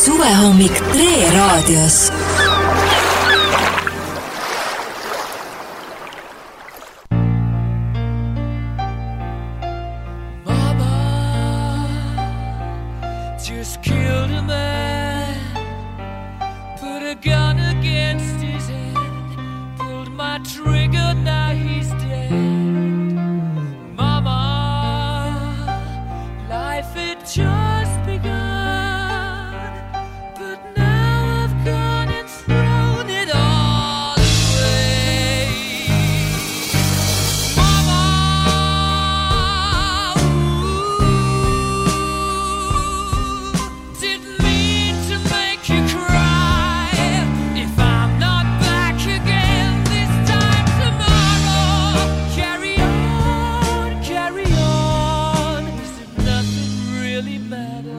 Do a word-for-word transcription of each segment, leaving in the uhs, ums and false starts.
Suvehommik Tre raadios. Just killed a man, put a gun against his head, pulled my trigger, now he's dead. Mama, life had just begun, but now I've gone and thrown it all away. Mama, didn't mean to make you cry. If I'm not back again this time tomorrow, carry on, carry on, as if nothing really matters.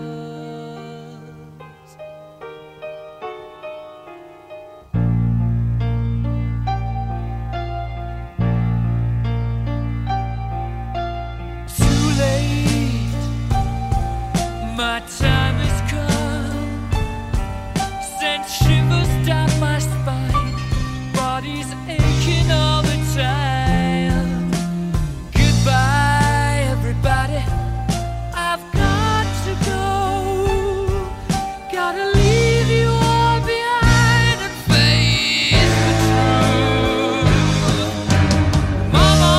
Too late, my time has come, sent shivers down my spine, body's aching all the time. Goodbye everybody, I've got to go, gotta leave you all behind and face the truth. Mama,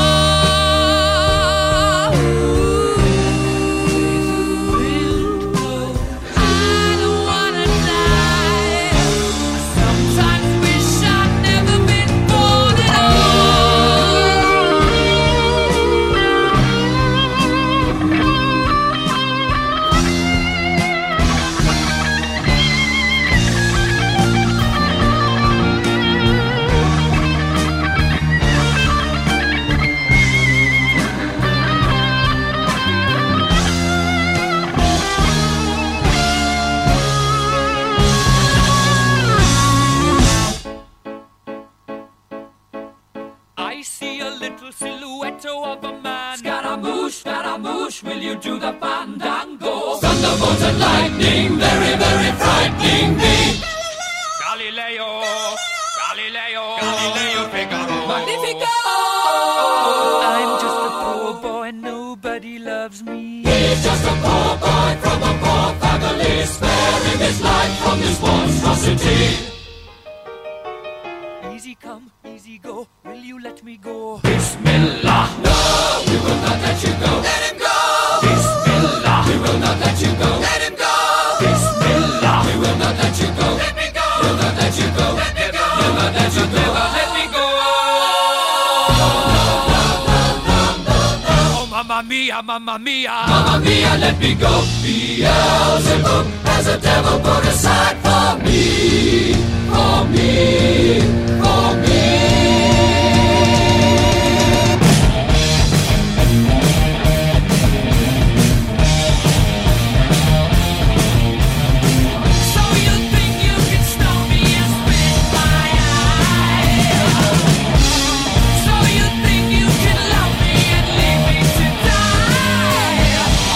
I don't wanna die. I sometimes wish I'd never been born at all. I see a little silhouette of a man. Scaramouche, Scaramouche, will you do the fandango? Thunderbolts and lightning, very, very frightening me. Galileo, Galileo, Galileo Figaro. Magnifico! I'm just a poor boy, nobody loves me. He's just a poor boy from a poor family, sparing his life from this monstrosity. Easy come, easy go, will you let me go? Bismillah, no, we will not let you go. Let him go! Bismillah, we will not let you go. Let him go! Bismillah, we will not let you go. Let me go! We'll not let you go. Let me go! We'll not let you go. Let me go! Oh, mamma mia, mamma mia. Mamma mia, let me go. Beelzebub has a devil put aside for me. For me. For me. So you think you can stop me and spit my eye? So you think you can love me and leave me to die?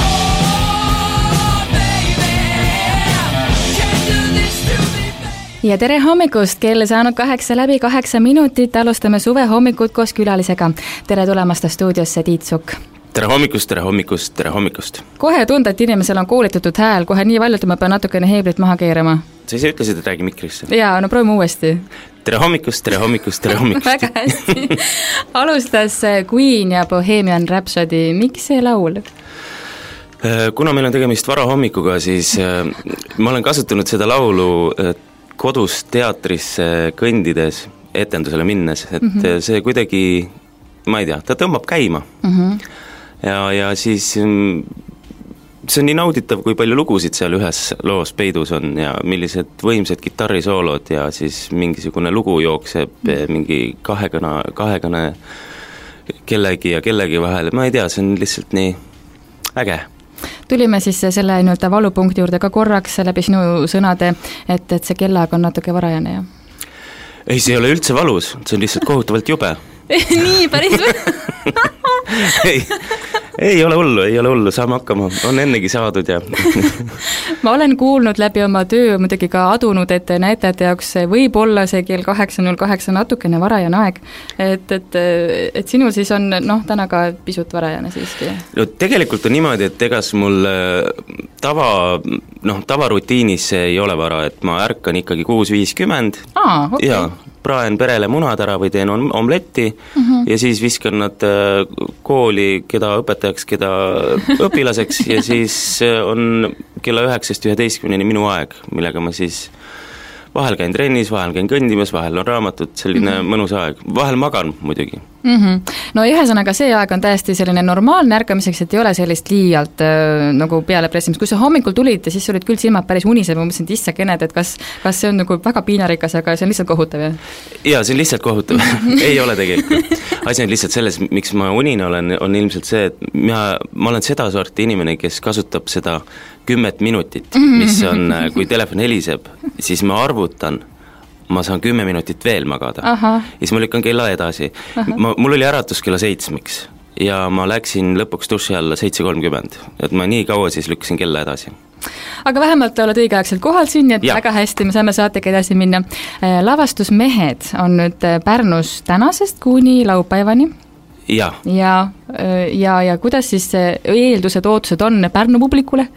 Oh, baby, can't do this to me, baby. Ja tere hommikust, kell saanud kaheksa läbi kaheksa minutit, alustame suvehommikut koos külalisega. Tere tulemast stuudiosse, Tiit Sukk. Tere hommikust, tere hommikust, tere hommikust. Kohe tunda, et inimesel on koolitatud hääl, kohe nii valjult, ma pean natukene heeblit maha keerama. Sa ise ütlesid, et räägi mikrisse. Jaa, no proovime uuesti. Tere hommikust, tere hommikust, tere hommikust. Väga hästi. Alustas Queen ja Bohemian Rhapsody. Miks see laul? Kuna meil on tegemist varahommikuga, siis ma olen kasutanud seda laulu kodus teatrisse kõndides, etendusele minnes, et mm-hmm. see kuidagi, ma ei tea, ta tõmbab käima. Mm-hmm. Ja, ja siis see on nii nauditav, kui palju lugusid seal ühes loos peidus on ja millised võimsad kitarrisoolod ja siis mingisugune lugu jookseb mm-hmm. mingi kahekõne, kahekõne kellegi ja kellegi vahel, ma ei tea, see on lihtsalt nii äge. Tulime siis selle nii-öelda valupunkti juurde ka korraks läbi sinu sõnade, et, et see kellaag on natuke varajane, jah? Ei, see ei ole üldse valus, see on lihtsalt kohutavalt jube. Nii, päris või? ei, ei ole hullu, ei ole hullu, saame hakkama, on ennegi saadud ja ma olen kuulnud läbi oma töö muidugi ka adunud, et näitajate jaoks võib olla see kell kaheksa null kaheksa natukene varajane aeg, et, et, et sinul siis on noh, täna ka pisut varajane siiski. No tegelikult on niimoodi, et egas mul tava, noh, tavarutiinis see ei ole vara, et ma ärkan ikkagi kuus viiskümmend Aa, okay. ja praen perele munad ära või teen omletti uh-huh. ja siis viskan nad kooli, keda õpetajaks, keda õpilaseks ja siis on kella üheksast üheteistkümneni minu aeg, millega ma siis vahel käin trennis, vahel käin kõndimas, vahel on raamatud, selline mm-hmm. mõnus aeg, vahel magan muidugi. Mm-hmm. No ühesõnaga see aeg on täiesti selline normaalne ärkamiseks, et ei ole sellist liialt äh, nagu peale pressimist, kui sa hommikul tulid ja siis olid küll silmad päris unised, ma mõtlesin, et issa kened, et kas, kas see on nagu väga piinarikas, aga see on lihtsalt kohutav, jah? Jaa, see on lihtsalt kohutav ei ole tegelikult. Asi on lihtsalt selles, miks ma unine olen, on ilmselt see, et ma, ma olen seda sorti inimene, kes kasutab seda kümmet minutit, mis on, kui telefon heliseb, siis ma arvutan, ma saan kümme minutit veel magada. Ja siis ma lükkan kella edasi. Ma, mul oli äratus kella seitsmiks ja ma läksin lõpuks duši alla seitse kolmkümmend, et ma nii kaua siis lükkasin kella edasi. Aga vähemalt oled õigeaegselt kohal siin, et ja. Väga hästi, me saame saatega edasi minna. Lavastusmehed on nüüd Pärnus tänasest kuni laupäevani. Ja. Ja, ja, ja kuidas siis eeldused, ootused on Pärnu publikule?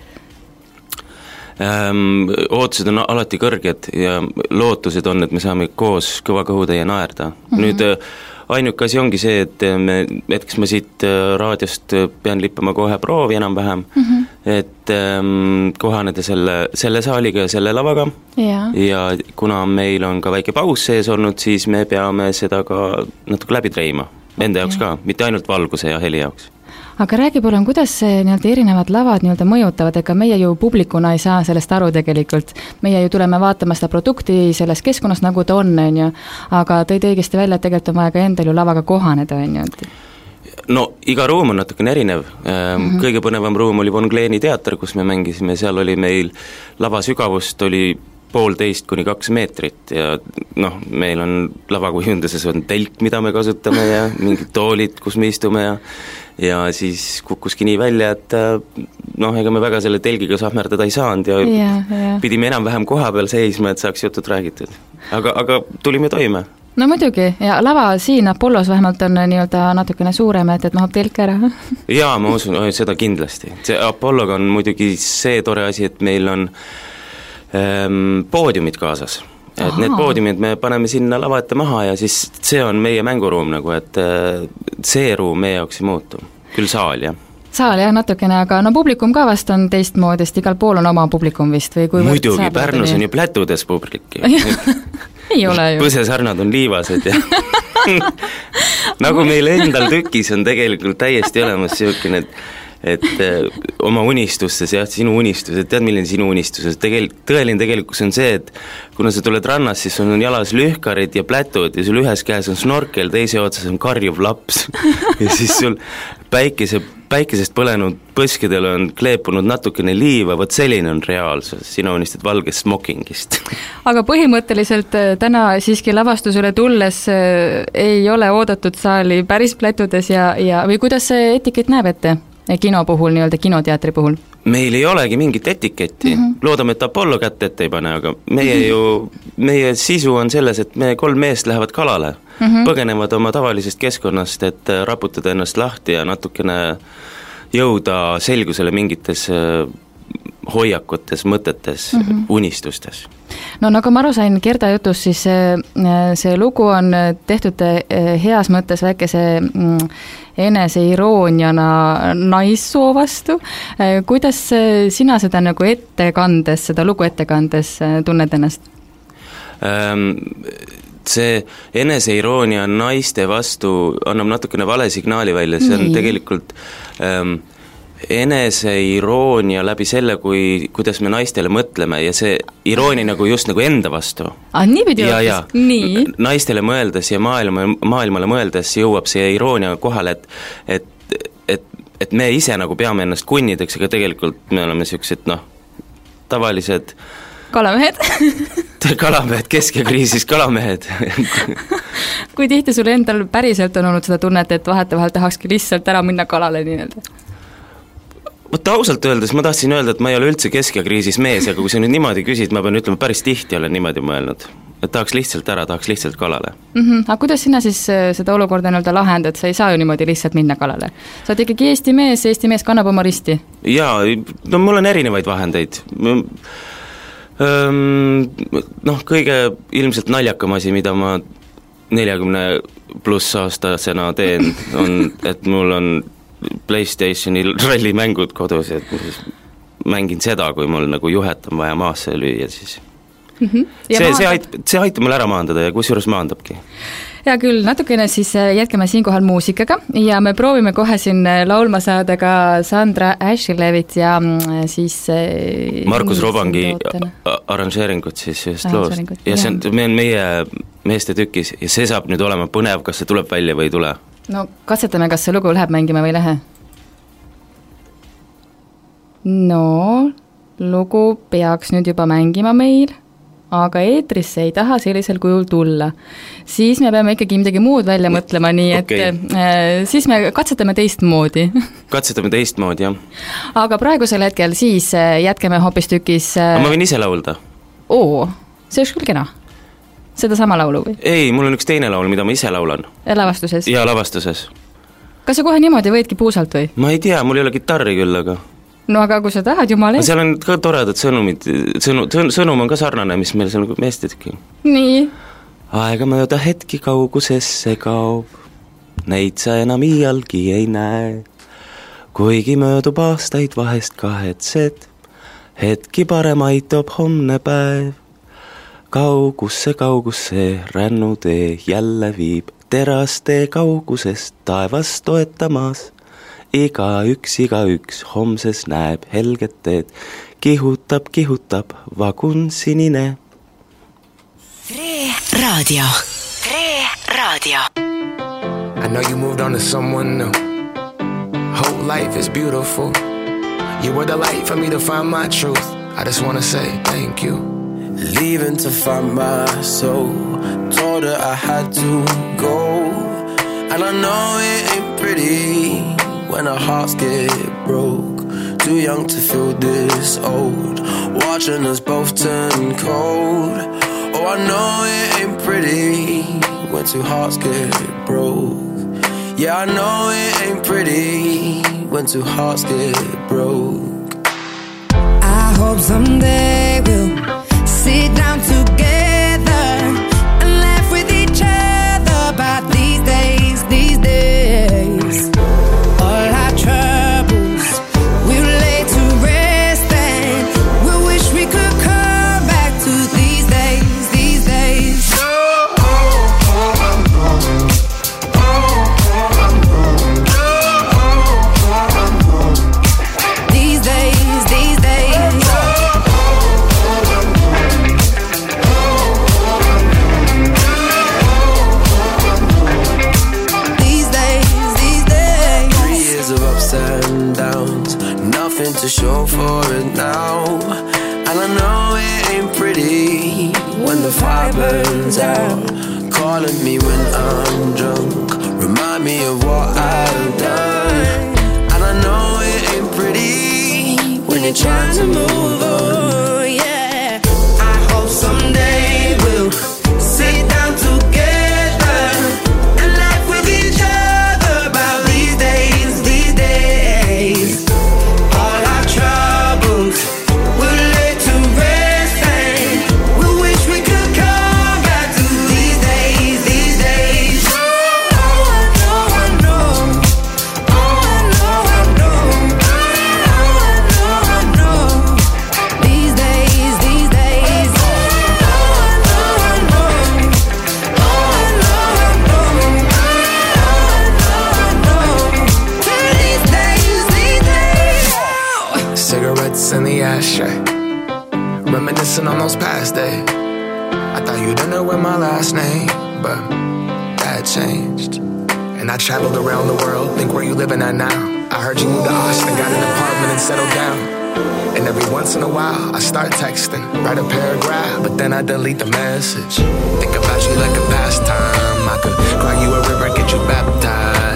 Ähm, ootused on alati kõrged ja lootused on, et me saame koos kõva kõhutäie naerda. Mm-hmm. Nüüd ainuke asi ongi see, et me, hetkes ma siit raadiost pean lippama kohe proovi enam-vähem, mm-hmm. et ähm, kohaneda selle, selle saaliga ja selle lavaga ja. Ja kuna meil on ka väike paus sees olnud, siis me peame seda ka natuke läbi treima, enda okay. jaoks ka, mitte ainult valguse ja heli jaoks. Aga räägi palun, kuidas nii-öelda erinevad lavad nii-öelda mõjutavad, ega meie ju publikuna ei saa sellest aru tegelikult. Meie ju tuleme vaatama seda produkti selles keskkonnas, nagu ta on, on ju. Aga tõid õigesti välja, et tegelikult on vaja ka endal ju lavaga kohaneda, on ju. No iga ruum on natukene erinev. Mm-hmm. Kõige põnevam ruum oli Von Kleeni teater, kus me mängisime, seal oli meil lava sügavust oli poolteist kuni kaks meetrit ja noh, meil on lavakujunduses on telk, mida me kasutame ja mingid toolid, kus me istume ja ja siis kukkuski nii välja, et noh, ega me väga selle telgiga sahmerdada ei saanud ja, ja, ja. Pidime enam-vähem koha peal seisma, et saaks jutud räägitud. Aga, aga tulime toime. No muidugi, ja lava siin Apollos vähemalt on nii-öelda natukene suurem, et, et mahab telk ära. Jaa, ma usun, seda kindlasti. See Apolloga on muidugi see tore asi, et meil on ähm, poodiumid kaasas. Et Aha. need poodiumid me paneme sinna lava ette maha ja siis see on meie mänguruum nagu, et see ruum meie jaoks ei muutu. Küll saal, jah. Saal, jah, natukene, aga no publikum ka vast on teistmoodi, sest igal pool on oma publikum vist või kui muidugi, Pärnus on ju plätudes publik. ei ole ju. Põsesarnad on liivased ja nagu meil endal tükis on tegelikult täiesti olemas siukene, et et äh, oma unistustes, jah, sinu unistused, tead, milline sinu unistus, tegel, tõeline tegelikkus on see, et kuna sa tuled rannas, siis sul on jalas lühkarid ja plätud ja sul ühes käes on snorkel, teise otsas on karjuv laps ja siis sul päikese, päikesest põlenud põskedel on kleepunud natukene liiva, võt selline on reaalsus, sina unistad valgest smokingist. Aga põhimõtteliselt täna siiski lavastusele tulles ei ole oodatud saali päris plätudes ja, ja või kuidas see etikett näeb ette? Kino puhul, nii-öelda kinoteatri puhul? Meil ei olegi mingit etiketti, mm-hmm. loodame, et Apollo kätte ette ei pane, aga meie mm-hmm. ju, meie sisu on selles, et me kolm meest lähevad kalale, mm-hmm. põgenevad oma tavalisest keskkonnast, et raputada ennast lahti ja natukene jõuda selgusele mingites hoiakutes, mõtetes, mm-hmm. unistustes. No nagu ma aru sain Gerda jutust, siis see, see lugu on tehtud heas mõttes väikese enese irooniana naissoo vastu. Kuidas sina seda nagu ettekandes, seda lugu ettekandes tunned ennast? See enese iroonia naiste vastu annab natukene vale signaali välja, see on Nii. tegelikult ähm, enese iroonia läbi selle, kui, kuidas me naistele mõtleme ja see iroonia nagu just nagu enda vastu. Ah, nii pidi hoopis? Nii. Naistele mõeldes ja maailma, maailmale mõeldes jõuab see iroonia kohale, et, et, et, et me ise nagu peame ennast kunnideks, aga tegelikult me oleme sellised, noh, tavalised kalamehed kalamehed, keskekriisis kalamehed kui tihti sul endal päriselt on olnud seda tunnet, et vahetevahel tahakski lihtsalt ära minna kalale nii-öelda? Võtta ausalt öeldes, ma tahtsin öelda, et ma ei ole üldse keskjakriisis mees, aga kui sa nüüd niimoodi küsid, ma pean ütlema, päris tihti olen niimoodi mõelnud, et tahaks lihtsalt ära, tahaks lihtsalt kalale. Mm-hmm. Aga kuidas sina siis seda olukorda nii-öelda lahendad, sa ei saa ju niimoodi lihtsalt minna kalale? Sa oled ikkagi Eesti mees, Eesti mees kannab oma risti? Jaa, no mul on erinevaid vahendeid. Noh, kõige ilmselt naljakam asi, mida ma neljakümne pluss aastasena teen, on, et mul on PlayStationi rallimängud kodus, et ma siis mängin seda, kui mul nagu juhet on vaja maasse lüüa, siis mm-hmm. see, maanda... see, ait, see aitab mul ära maandada ja kusjuures maandabki. Hea küll, natukene siis jätkame siinkohal muusikaga ja me proovime kohe siin laulma saada ka Sandra Ashilevit ja siis Markus Robangi arranžeeringut siis just loost. Ja see on, me on meie meeste tükis ja see saab nüüd olema põnev, kas see tuleb välja või ei tule. No katsetame, kas see lugu läheb mängima või lähe? No, lugu peaks nüüd juba mängima meil, aga eetrisse ei taha sellisel kujul tulla. Siis me peame ikkagi midagi muud välja mõtlema, nii et okay. äh, siis me katsetame teistmoodi. Katsetame teistmoodi, jah. Aga praegusel hetkel siis jätkame hoopis tükis... Äh... ma võin ise laulda. Oo, see oleks küll kena. Seda sama laulu või? Ei, mul on üks teine laul, mida ma ise laulan. Lavastuses? Jaa, lavastuses. Kas sa kohe niimoodi võidki puusalt või? Ma ei tea, mul ei ole kitarri küll, aga... No aga kui sa tahad, jumal ees. Seal on ka toredad sõnumid, sõnu, sõnum on ka sarnane, mis meil seal meestetki. Nii? Aega mööda hetki kaugusesse kaob, neid sa enam iialgi ei näe. Kuigi möödub aastaid vahest kahetsed, hetki parem aitab homne päev. Kaugusse, kaugusse rännutee jälle viib terastee kaugusest taevast toetamas. Iga üks, iga üks homses näeb helget teed, kihutab, kihutab vagun sinine. Tre Raadio. Tre Raadio. I know you moved on to someone new. Whole life is beautiful. You were the light for me to find my truth. I just want to say thank you. Leaving to find my soul, told her I had to go. And I know it ain't pretty when our hearts get broke. Too young to feel this old, watching us both turn cold. Oh, I know it ain't pretty when two hearts get broke. Yeah, I know it ain't pretty when two hearts get broke. I hope someday we'll sit down together and laugh with each other about these days, these days. All our troubles we'll lay to rest and we'll wish we could come back to these days, these days. Oh, oh, oh, I'm gone. Oh, oh, I'm gone. Oh, oh, I'm gone. These days, these days. And downs, nothing to show for it now. And I know it ain't pretty when the fire burns out. Calling me when I'm drunk, remind me of what I've done. And I know it ain't pretty when you're trying to move on. Yeah, I hope someday we'll sit down together and laugh with each other about these days, these days. All our troubles we'll lay to rest and we'll wish we could come back to these days, these days. Oh, I know, I know. Oh, I know, I know. Oh, I know, I know. These days, these days. Oh, I know, I know. Oh, I know, I know. Oh, I know, I know. These days, these days. Cigarettes in the ashtray, reminiscing on those past days. I thought you didn't know my last name, but that changed. And I traveled around the world, think where you living at now. I heard you moved to Austin, got an apartment and settled down. And every once in a while, I start texting, write a paragraph, but then I delete the message. Think about you like a pastime, I could cry you a river and get you baptized.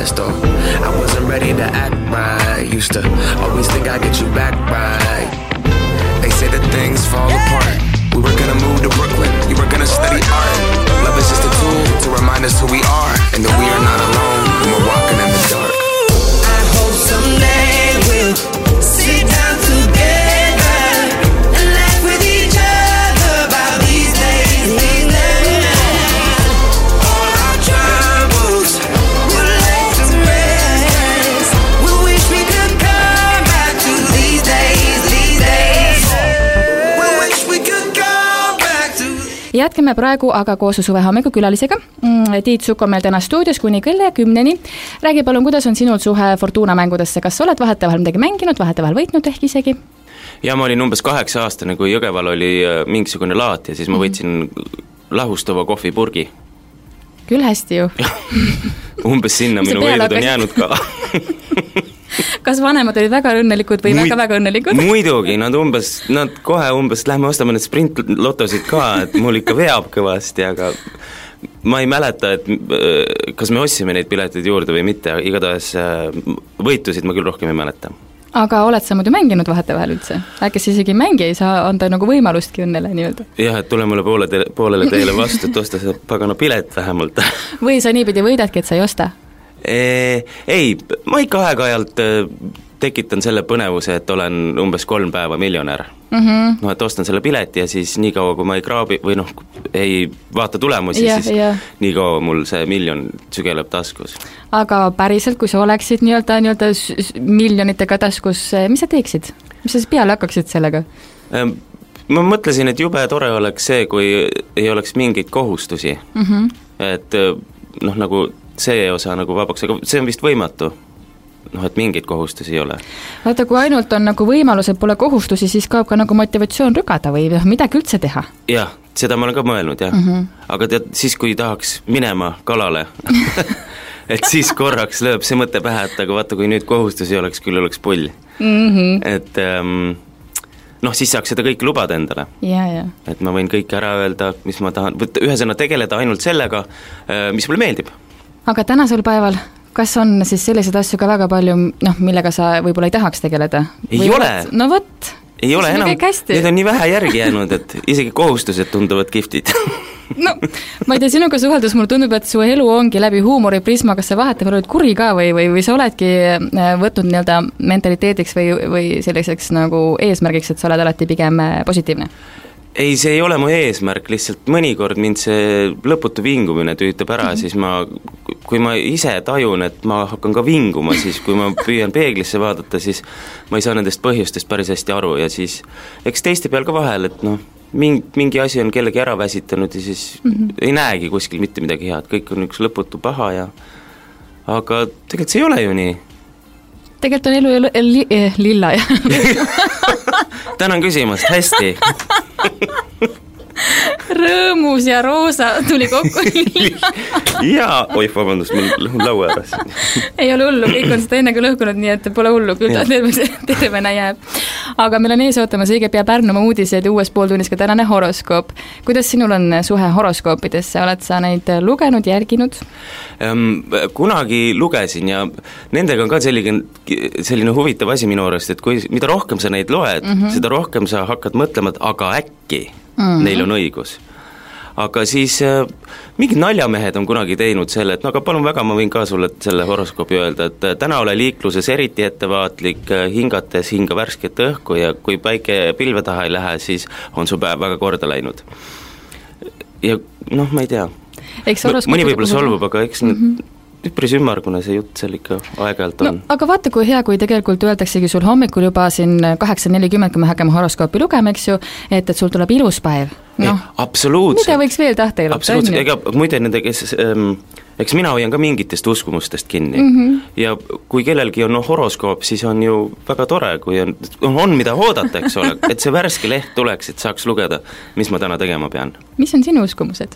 past. Or I wasn't ready to act right. Used to always think I'd get you back right. They say that things fall apart. We were gonna move to Brooklyn, we were gonna study art. Love is just a tool to remind us who we are, and that we are not alone when we're walking in the dark. I hope someday we'll sit down together and laugh with each other about these days, these days. All our troubles will lay to rest. We wish we could come back to these days, these days. We wish we could come back to. Jätkame praegu aga koos suve hommikukülalisega. Tiit Sukk on meil täna stuudios kuni kella kümneni. Räägi palun, kuidas on sinul suhe Fortuna mängudesse? Kas oled vahetevahel midagi mänginud, vahetevahel võitnud ehk isegi? Ja ma olin umbes kaheksa aastane, kui Jõgeval oli mingisugune laat ja siis ma võtsin lahustuva kohvipurgi. Küll hästi ju. Umbes sinna minu võidud on jäänud ka. Kas vanemad olid väga õnnelikud või Muid, väga-väga õnnelikud? Muidugi, nad umbes, nad kohe umbes, lähme ostame need sprintlotosid ka, et mul ikka veab kõvasti, aga ma ei mäleta, et kas me ossime neid piletid juurde või mitte, igatahes võitusid ma küll rohkem ei mäleta. Aga oled sa muidu mänginud vahetevahel üldse? Äkki sa isegi mängi ei saa anda nagu võimalustki õnnele nii-öelda? Jah, et tule mulle poole te- poolele teele vastu, et osta see pagana pilet vähemalt. Või sa niipidi võidadki, et sa ei osta? E, ei, ma ikka aeg-ajalt tekitan selle põnevuse, et olen umbes kolm päeva miljonär. Mm-hmm. No, et ostan selle pileti ja siis nii kaua, kui ma ei kraabi või noh, ei vaata tulemusi, yeah, siis yeah. nii kaua mul see miljon sügeleb taskus. Aga päriselt, kui sa oleksid nii-öelda, nii-öelda miljonitega taskus, mis sa teeksid? Mis sa siis peale hakkaksid sellega? Ma mõtlesin, et jube tore oleks see, kui ei oleks mingeid kohustusi. Mm-hmm. Et noh, nagu see osa nagu vabaks, aga see on vist võimatu. Noh, et mingeid kohustusi ei ole. Vaata, kui ainult on nagu võimalused, pole kohustusi, siis kaob ka nagu motivatsioon rügada või midagi üldse teha. Jah, seda ma olen ka mõelnud, jah. Mm-hmm. Aga tead, siis kui tahaks minema kalale, et siis korraks lööb see mõte pähe, et aga vaata, kui nüüd kohustusi oleks, küll oleks pull. Mm-hmm. Et ähm, noh, siis saaks seda kõik lubada endale. Ja, ja. Et ma võin kõik ära öelda, mis ma tahan, ühesõna tegeleda ainult sellega, mis mulle meeldib. Aga tänasel päeval, kas on siis selliseid asju ka väga palju, noh, millega sa võib-olla ei tahaks tegeleda? Ei või ole. Võt? No võt. Ei ole enam, need on nii vähe järgi jäänud, et isegi kohustused tunduvad kihvtid. No, ma ei tea, sinuga suheldus mulle tundub, et su elu ongi läbi huumori prisma, kas sa vahetevahel oled kuri ka või, või, või sa oledki võtnud nii-öelda mentaliteediks või, või selliseks nagu eesmärgiks, et sa oled alati pigem positiivne? Ei, see ei ole mu eesmärk, lihtsalt mõnikord mind see lõputu vingumine tüütab ära, mm-hmm. siis ma, kui ma ise tajun, et ma hakkan ka vinguma, siis kui ma püüan peeglisse vaadata, siis ma ei saa nendest põhjustest päris hästi aru ja siis eks teiste peal ka vahel, et noh, mingi, mingi asi on kellegi ära väsitanud ja siis mm-hmm. ei näegi kuskil mitte midagi head, kõik on üks lõputu paha ja aga tegelikult see ei ole ju nii. Tegelikult on elu li, li, lilla ja tänan küsimast, hästi. Rõõmus ja roosa tuli kokku lilla. Jaa, oi, vabandust, mul lõhun laua ära. Ei ole hullu, kõik on seda enne kui lõhkunud, nii et pole hullu, küll ta terve, tervena jääb. Aga meil on ees ootamas õige pea Pärnumaa uudised ja uues pooltunnis ka tänane horoskoop. Kuidas sinul on suhe horoskoopidesse, oled sa neid lugenud, jälginud? Kunagi lugesin ja nendega on ka selline, selline huvitav asi minu arust, et kui, mida rohkem sa neid loed, mm-hmm. seda rohkem sa hakkad mõtlema, et aga äkki mm-hmm. neil on õigus. Aga siis äh, mingid naljamehed on kunagi teinud selle, et no aga palun väga, ma võin ka sulle selle horoskoopi öelda, et täna ole liikluses eriti ettevaatlik, hingates hinga värsket õhku ja kui päike pilve taha ei lähe, siis on su päev väga korda läinud. Ja noh, ma ei tea. Mõni võib-olla solvub, aga eks mm-hmm. need üpris ümmargune see jutt seal ikka aeg-ajalt on. No, aga vaata, kui hea, kui tegelikult öeldaksegi sul hommikul juba siin kaheksa nelikümmend, kui me hakkame horoskoopi lugema, eks ju, et, et sul tuleb ilus päev. No, absoluutselt. Mida võiks veel tahta ilata? Absoluutselt, ega muide nende, kes, ähm, eks mina hoian ka mingitest uskumustest kinni mm-hmm. ja kui kellelgi on no, horoskoop, siis on ju väga tore, kui on, on mida oodata, eks ole, et see värske leht tuleks, et saaks lugeda, mis ma täna tegema pean. Mis on sinu uskumused?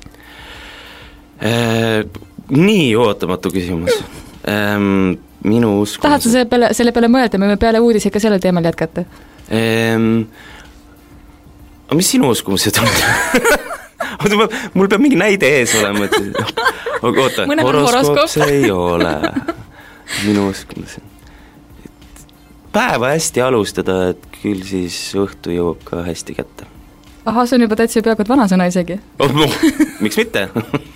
Äh, nii ootamatu küsimus. Ähm, minu uskumused. Tahad sa selle peale, selle peale mõelda, me peale uudis ikka sellel teemal jätkata? Ähm, aga mis sinu uskumused on? Mul peab mingi näide ees olema, et oota, horoskoop see ei ole. minu uskumus. Päeva hästi alustada, et küll siis õhtu jõuab ka hästi kätte. Aha, see on juba täitsa peaaegu et vanasõna isegi. Oh, no, miks mitte?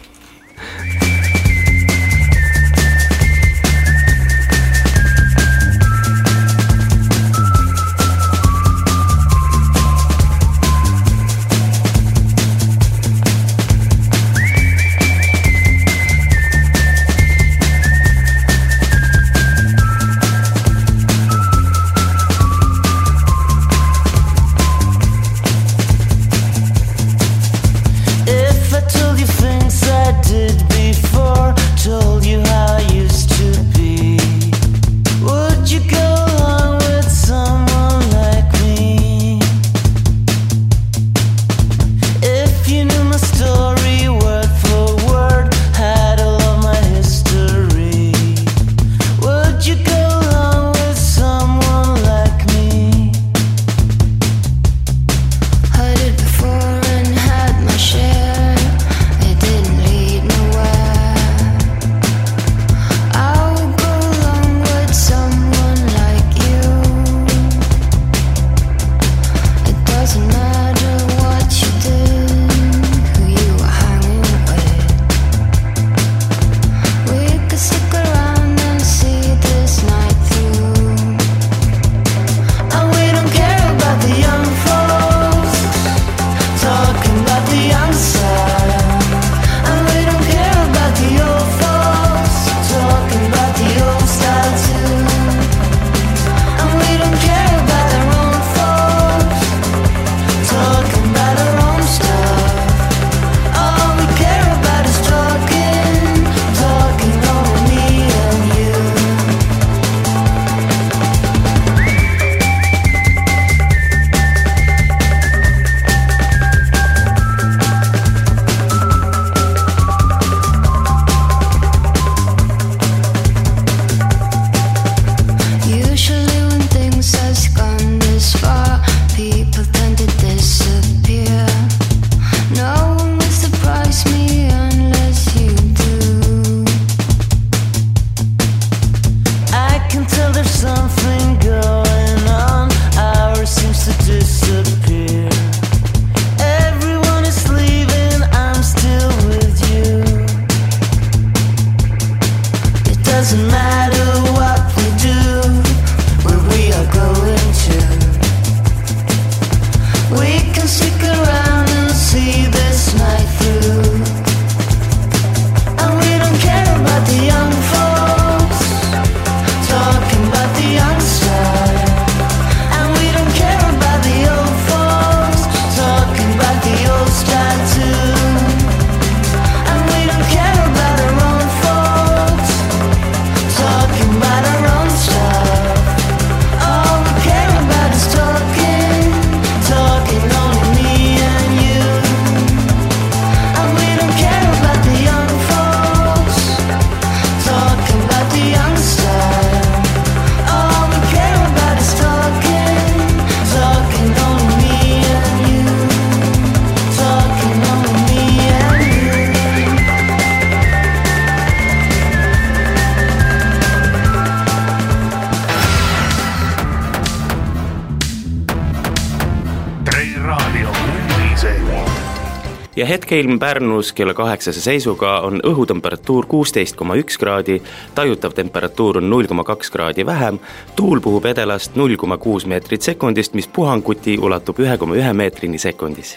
ja hetkeilm Pärnus kella kaheksase seisuga on õhutemperatuur kuusteist koma üks kraadi, tajutav temperatuur on null koma kaks kraadi vähem, tuul puhub edelast null koma kuus meetrit sekundist, mis puhanguti ulatub üks koma üks meetrini sekundis.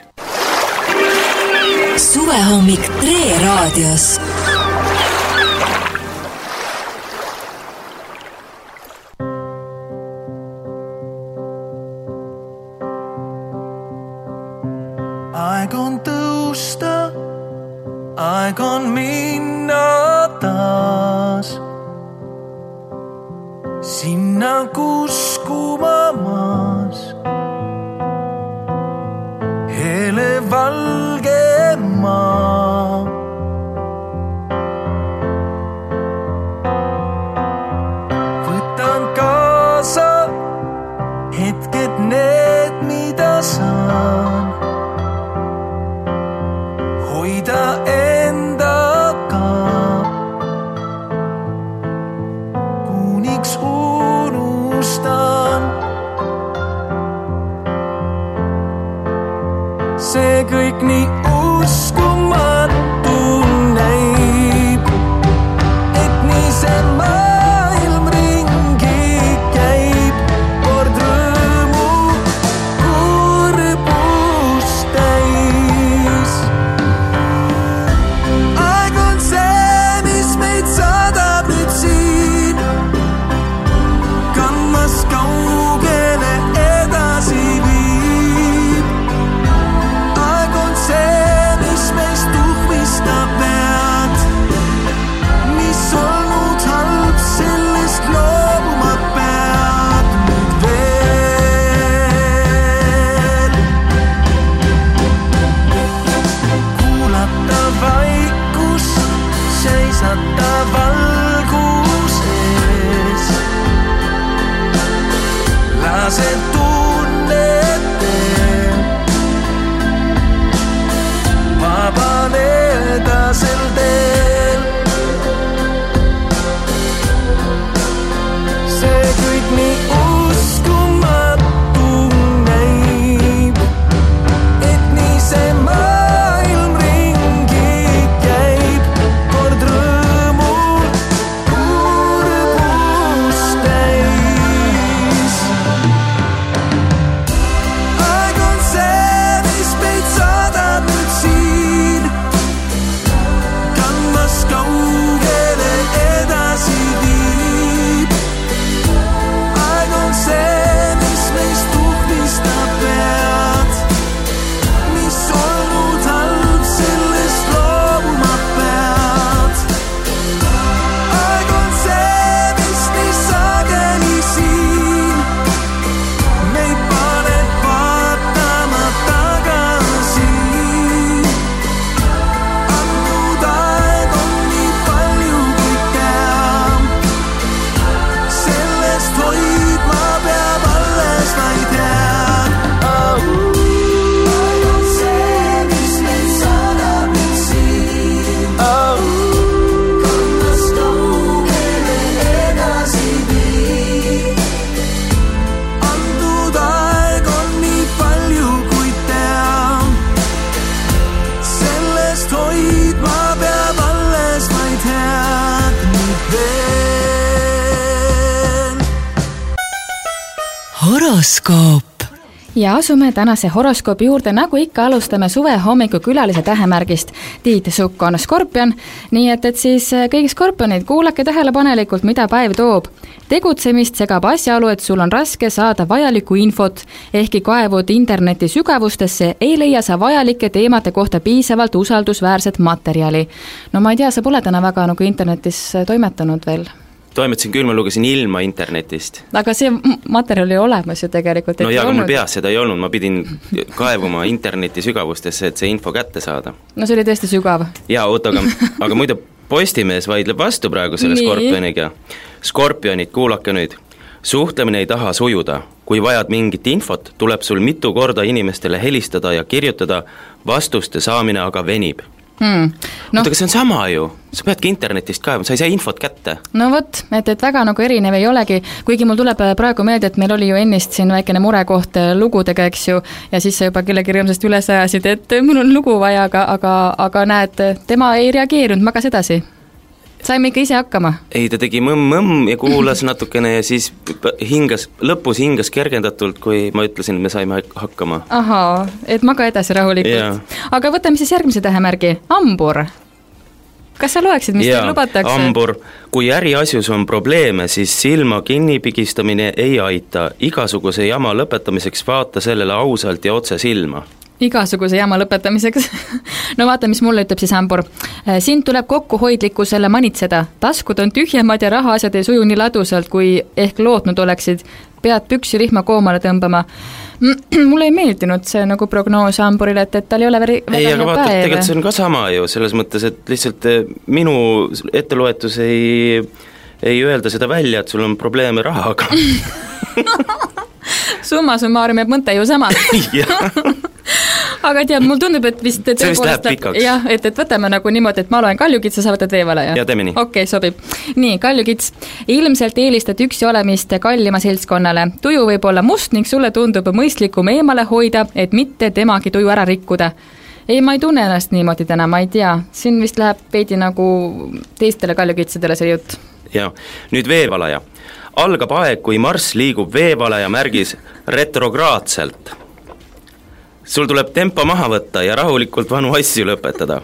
Suvehommik Tre raadios. Aeg on tõusta, aeg on minna taas sinna, kus kumamas hele valge maa. Võtan kaasa hetked need, mida saan hoida endaga, see kõik nii uskumatu näib, et nii see maailm ringi käib, kord rõõmu kurbust täis. Aeg on see, mis meid saadab nüüd siin, kandmas kaugele edasi viib. Aeg on see, mis meist tuhmistab pead, mis olnud halb, sellest loobuma pead nüüd veel. Kuulata vaikus, seisata valguses, lase tunnetel vabaneda sel teel. See kõik nii uskumatu näib, et nii see maailm ringi käib, kord rõõmu kurbust täis. Aeg on see, mis meid saadab nüüd siin, kandmas kaugele edasi viib. Aeg on see, mis meist tuhmistab pead, mis olnud halb, sellest loobuma pead. Aeg on see, mis nii sageli siin meid paneb vaatama tagasi. Andnud aeg on nii palju kõik teab, sellest hoidma peab alles vaid jääb. Aeg on see, mis meid saadab nüüd siin, kandmas kaugele edasi viib. Andnud aeg on nii palju kuid teab, sellest hoidma peab alles vaid head nüüd veel. horoskoop. ja asume tänase horoskoobi juurde, nagu ikka alustame suve hommiku külalise tähemärgist. Tiit Sukk on skorpion, nii et, et siis kõik skorpionid, kuulake tähelepanelikult, mida päev toob. Tegutsemist segab asjaolu, et sul on raske saada vajalikku infot, ehkki kaevud interneti sügavustesse, ei leia sa vajalike teemade kohta piisavalt usaldusväärset materjali. No ma ei tea, sa pole täna väga nagu internetis toimetanud veel. Toimetasin küll, ma lugesin ilma internetist. Aga see materjal oli olemas ju tegelikult. No ja, aga mul peas seda ei olnud, ma pidin kaevuma interneti sügavustesse, et see info kätte saada. No see oli tõesti sügav. Jaa, oota, aga, aga muidu Postimees vaidleb vastu praegu selle Nii. skorpioniga. Skorpionid, kuulake nüüd. Suhtlemine ei taha sujuda. Kui vajad mingit infot, tuleb sul mitu korda inimestele helistada ja kirjutada, vastuste saamine aga venib. Hmm. No. Oota, aga see on sama ju, sa peadki internetist kaevama, sa ei saa infot kätte. No vot, et, et väga nagu erinev ei olegi, kuigi mul tuleb praegu meelde, et meil oli ju ennist siin väikene murekoht lugudega, eks ju, ja siis sa juba kellegi rõõmsast üles ajasid, et mul on lugu vaja, aga, aga, aga näed, tema ei reageerinud, magas edasi. Saime ikka ise hakkama? Ei, ta tegi mõmm-mõmm ja kuulas natukene ja siis hingas, lõpus hingas kergendatult, kui ma ütlesin, et me saime hakkama. Ahaa, et maga edasi rahulikult. Yeah. Aga võtame siis järgmise tähemärgi, Ambur. Kas sa loeksid, mis teil lubatakse? Ambur, kui äriasjus on probleeme, siis silma kinnipigistamine ei aita. Igasuguse jama lõpetamiseks vaata sellele ausalt ja otse silma. Igasuguse jama lõpetamiseks. No vaata, mis mulle ütleb siis Ambur. Sind tuleb kokkuhoidlikkusele manitseda. Taskud on tühjemad ja rahaasjad ei suju nii ladusalt, kui ehk lootnud oleksid. Pead püksi rihma koomale tõmbama. Mulle ei meeldinud see nagu prognoos Amburile, et, et tal ei ole väga ei, aga vaata, tegelikult see on ka sama ju, selles mõttes, et lihtsalt minu etteloetus ei, ei öelda seda välja, et sul on probleeme rahaga. Summa summarum jääb mõte ju sama. aga tead, mul tundub, et vist see vist läheb pikaks. jah, et, et võtame nagu niimoodi, et ma loen kaljukitsa, sa võtad veevale, jah? ja teeme nii. okei okay,, sobib. nii, kaljukits. Ilmselt eelistad üksi olemist kallima seltskonnale. Tuju võib olla must ning sulle tundub mõistlikum eemale hoida, et mitte temagi tuju ära rikkuda. Ei, ma ei tunne ennast niimoodi täna, ma ei tea. Siin vist läheb veidi nagu teistele kaljukitsadele see jutt. ja, nüüd veevalaja. Algab aeg, kui Marss liigub veevalaja märgis retrograadselt. Sul tuleb tempo maha võtta ja rahulikult vanu asju lõpetada.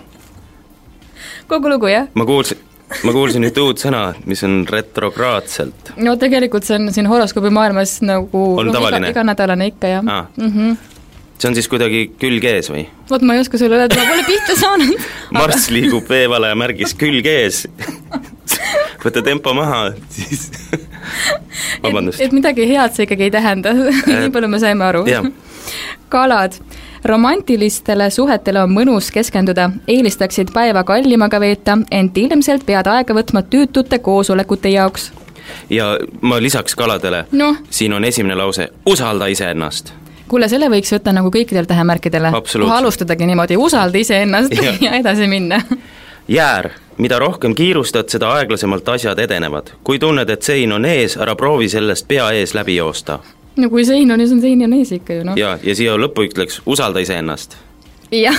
Kogu lugu, jah? Ma kuulsin, ma kuulsin nüüd uut sõna, mis on retrograadselt. No tegelikult see on siin horoskoobi maailmas nagu on tavaline? Iga, iga nädalane ikka, jah. Ah. Mm-hmm. See on siis kuidagi külg ees või? Vot ma ei oska sulle öelda, ma pole pihta saanud. Marss liigub veevalaja märgis külg ees. Võta tempo maha, siis vabandust. Et, et midagi head see ikkagi ei tähenda, nii palju me saime aru. Kalad. Romantilistele suhetele on mõnus keskenduda, eelistaksid päeva kallimaga veeta, ent ilmselt pead aega võtma tüütute koosolekute jaoks. Ja ma lisaks kaladele, no. Siin on esimene lause, usalda ise ennast. Kuule, selle võiks võtta nagu kõikidel tähemärkidele. Kohe alustadagi niimoodi, usalda ise ennast ja, ja edasi minna. Jäär, mida rohkem kiirustad, seda aeglasemalt asjad edenevad. Kui tunned, et sein on ees, ära proovi sellest pea ees läbi joosta. No kui sein on, siis on sein on ees ikka ju, no. Ja, ja siia lõppu ütleks, usalda ise ennast. jah.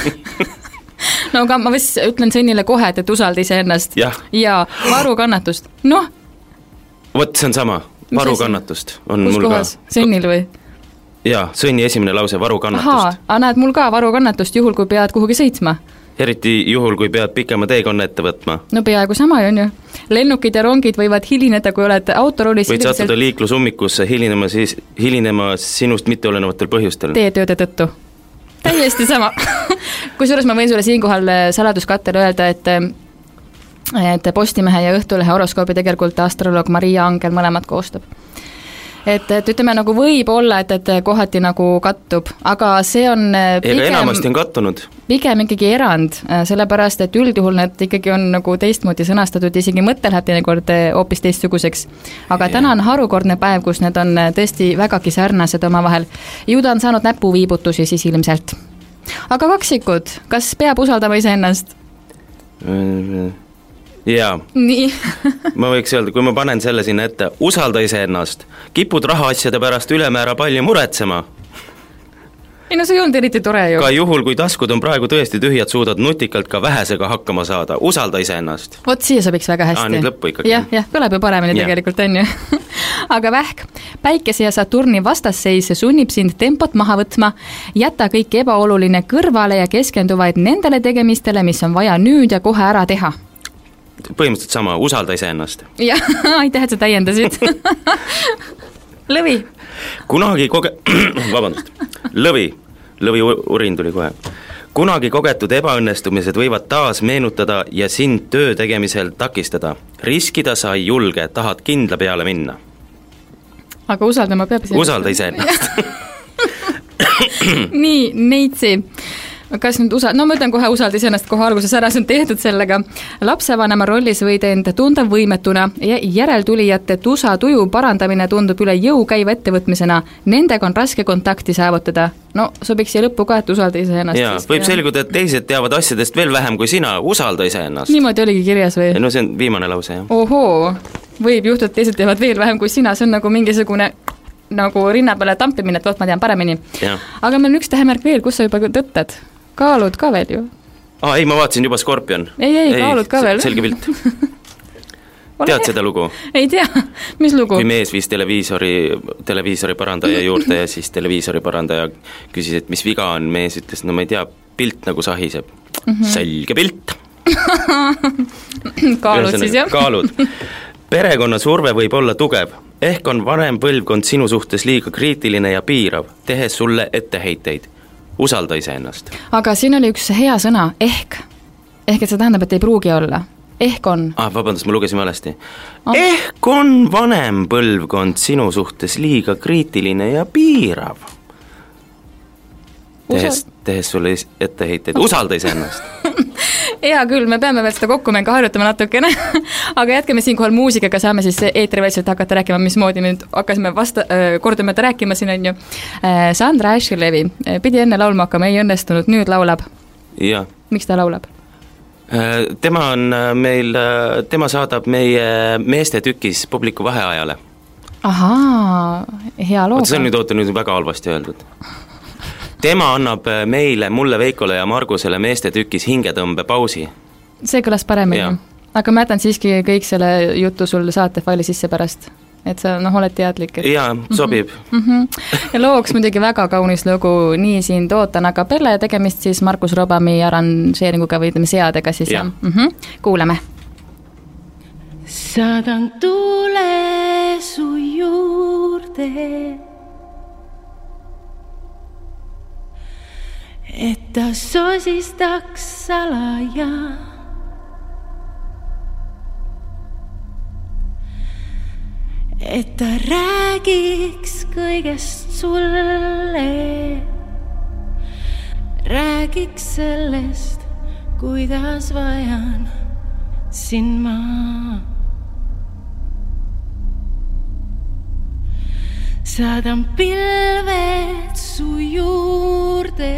no aga ma vist ütlen seinile kohe, et usalda ise ennast. Ja, ja varu kannatust. Noh. Vot see on sama, varu kannatust. On kus mul kohas? Ka. Sennil või? Jaa, sõnni esimene lause, varu kannatust. Ahaa, aga näed mul ka varu kannatust juhul, kui pead kuhugi sõitsma. Eriti juhul, kui pead pikema teekonna ette võtma. No peaaegu sama on ju. Lennukid ja rongid võivad hilineda, kui oled autoroolis. Võid sattuda liiklusummikusse hilinema, siis, hilinema sinust mitte olenevatel põhjustel. Teetööde tõttu. Täiesti sama. Kusjuures ma võin sulle siinkohal saladuskattele öelda, et et Postimehe ja Õhtulehe horoskoobi tegelikult astroloog Maria Angel mõlemad koostab. Et, et ütleme nagu võib olla, et, et kohati nagu kattub, aga see on pigem, ega enamasti on kattunud. Pigem ikkagi erand, sellepärast, et üldjuhul need ikkagi on nagu teistmoodi sõnastatud, isegi mõte läheb teinekord hoopis teistsuguseks. Aga yeah. Täna on harukordne päev, kus need on tõesti vägagi sarnased omavahel. Ju ta on saanud näpuviibutusi siis ilmselt. Aga kaksikud, kas peab usaldama iseennast? jaa. nii. ma võiks öelda, kui ma panen selle sinna ette, usalda iseennast, kipud rahaasjade pärast ülemäära palju muretsema. ei no see ei olnud eriti tore ju. Ka juhul, kui taskud on praegu tõesti tühjad, suudad nutikalt ka vähesega hakkama saada, usalda iseennast. Vot siia sobiks väga hästi. Aa, nüüd lõppu ikkagi. jah, jah, kõleb ju paremini ja. Tegelikult on ju. Aga vähk, päikese ja Saturni vastasseis sunnib sind tempot maha võtma, jäta kõik ebaoluline kõrvale ja keskendu vaid nendele tegemistele, mis on vaja nüüd ja kohe ära teha. Põhimõtteliselt sama, usalda iseennast. jah, aitäh, et sa täiendasid. Lõvi. Kunagi koge... Vabandust. Lõvi. Lõvi urin tuli kohe. Kunagi kogetud ebaõnnestumised võivad taas meenutada ja sind töö tegemisel takistada. Riskida sa ei julge, tahad kindla peale minna. Aga usaldama peab ise. Usalda iseennast. Nii, Neitsi. Kas nüüd usa-, no ma ütlen kohe usalda iseennast kohe alguses ära, see on tehtud sellega. Lapsevanema rollis võid end tunda võimetuna ja järeltulijate tusa tuju parandamine tundub üle jõu käiva ettevõtmisena. Nendega on raske kontakti saavutada. No sobiks siia lõppu ka, et usalda iseennast. Jaa, võib selguda, et teised teavad asjadest veel vähem kui sina, usalda iseennast. Niimoodi oligi kirjas või? No see on viimane lause, jah. Ohoo, võib juhtuda, et teised teavad veel vähem kui sina, see on nagu mingisugune nagu rinna peale tampimine, et võt ma tean paremini. Ja. Aga meil on üks tähemärk veel, kus sa juba tõttad. Kaalud ka veel ju? Aa, ei, ma vaatasin juba Skorpion. Ei, ei, kaalud ka veel. Selge pilt. Tead seda lugu? Ei tea, mis lugu? Kui mees viis televiisori, televiisori parandaja juurde ja siis televiisori parandaja küsis, et mis viga on, mees ütles, no ma ei tea, pilt nagu sahiseb. Mm-hmm. Selge pilt. Kaalud siis, jah? Kaalud. Perekonna surve võib olla tugev. Ehk on vanem põlvkond sinu suhtes liiga kriitiline ja piirav, tehes sulle etteheiteid. Usalda iseennast. Aga siin oli üks hea sõna, ehk. Ehk et see tähendab, et ei pruugi olla. Ehk on. Ah, vabandust, ma lugesin valesti. Ah. Ehk on vanem põlvkond sinu suhtes liiga kriitiline ja piirav. Tehes, tehes sulle etteheiteid. Usalda iseennast. hea küll, me peame veel seda kokkumänga harjutama natukene, aga jätkame siinkohal muusikaga, saame siis eetriväliselt hakata rääkima, mismoodi nüüd hakkasime vasta, kordumata rääkima siin on ju. Sandra Ashilevi pidi enne laulma hakkama, ei õnnestunud, nüüd laulab. Ja. Miks ta laulab? Tema on meil, tema saadab meie meeste tükis publiku vaheajale. Ahaa, hea looga. See on nüüd ootan nüüd väga halvasti öeldud. Tema annab meile, mulle, Veikole ja Margusele meeste tükis hingetõmbe pausi. See kõlas paremini. Ja. Aga ma jätan siiski kõik selle jutu sul saatefaili sisse pärast. Et sa noh, oled teadlik. Et... Jaa, sobib. Mm-hmm. Ja looks muidugi väga kaunis lugu Nii siin tootan, aga pelle tegemist siis Markus Robami arranžeeringuga või ütleme seadega siis. Ja. Mm-hmm. Kuuleme. Saadan tule su juurde et ta sosistaks salaja. Et ta räägiks kõigest sulle, räägiks sellest, kuidas vajan sind ma. Saadan pilved su juurde,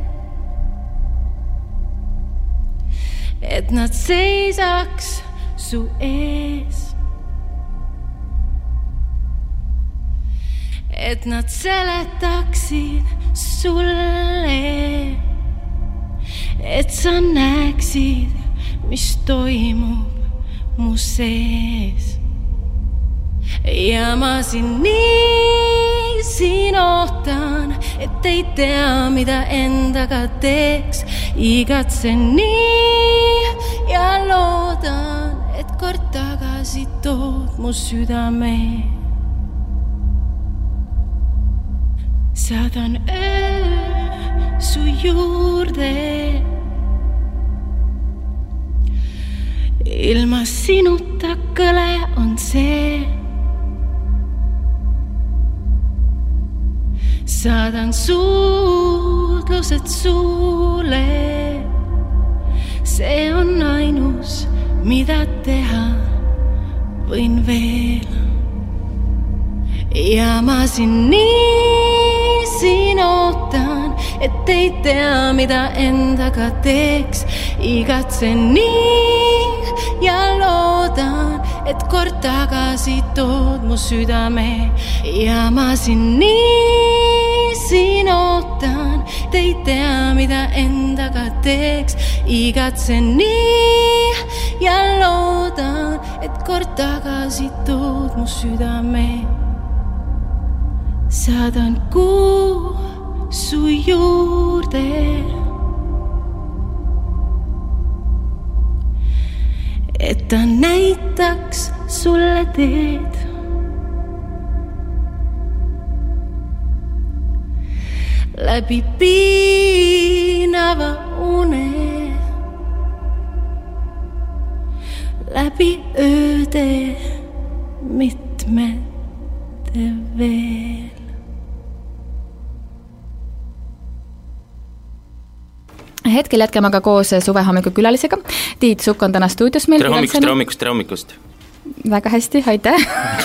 et nad seisaks su ees, et nad seletaksid sulle, et sa näeksid, mis toimub mu sees. Ja ma siin nii siin ootan, et ei tea, mida endaga teeks. Igatsen nii ja loodan, et kord tagasi tood mu südame. Saadan öö su juurde, ilma sinuta kõle on see. Saadan suudlused suule, see on ainus, mida teha võin veel. Ja ma siin nii siin ootan, et ei tea, mida endaga teeks. Igatsen nii ja loodan, et kord tagasi tood mu südame. Ja ma siin nii siin ootan, et ei tea, mida endaga teeks. Igatsen nii ja loodan, et kord tagasi tood mu südame. Saadan kuu su juurde, et ta näitaks sulle teed. Läbi piinava une, läbi ööde mitmete veel. Hetkel jätkame aga koos suvehammiku külalisega. Tiit Sukk on täna stuudios meil. Tere hommikust, tere hommikust, tere hommikust. Väga hästi, aitäh.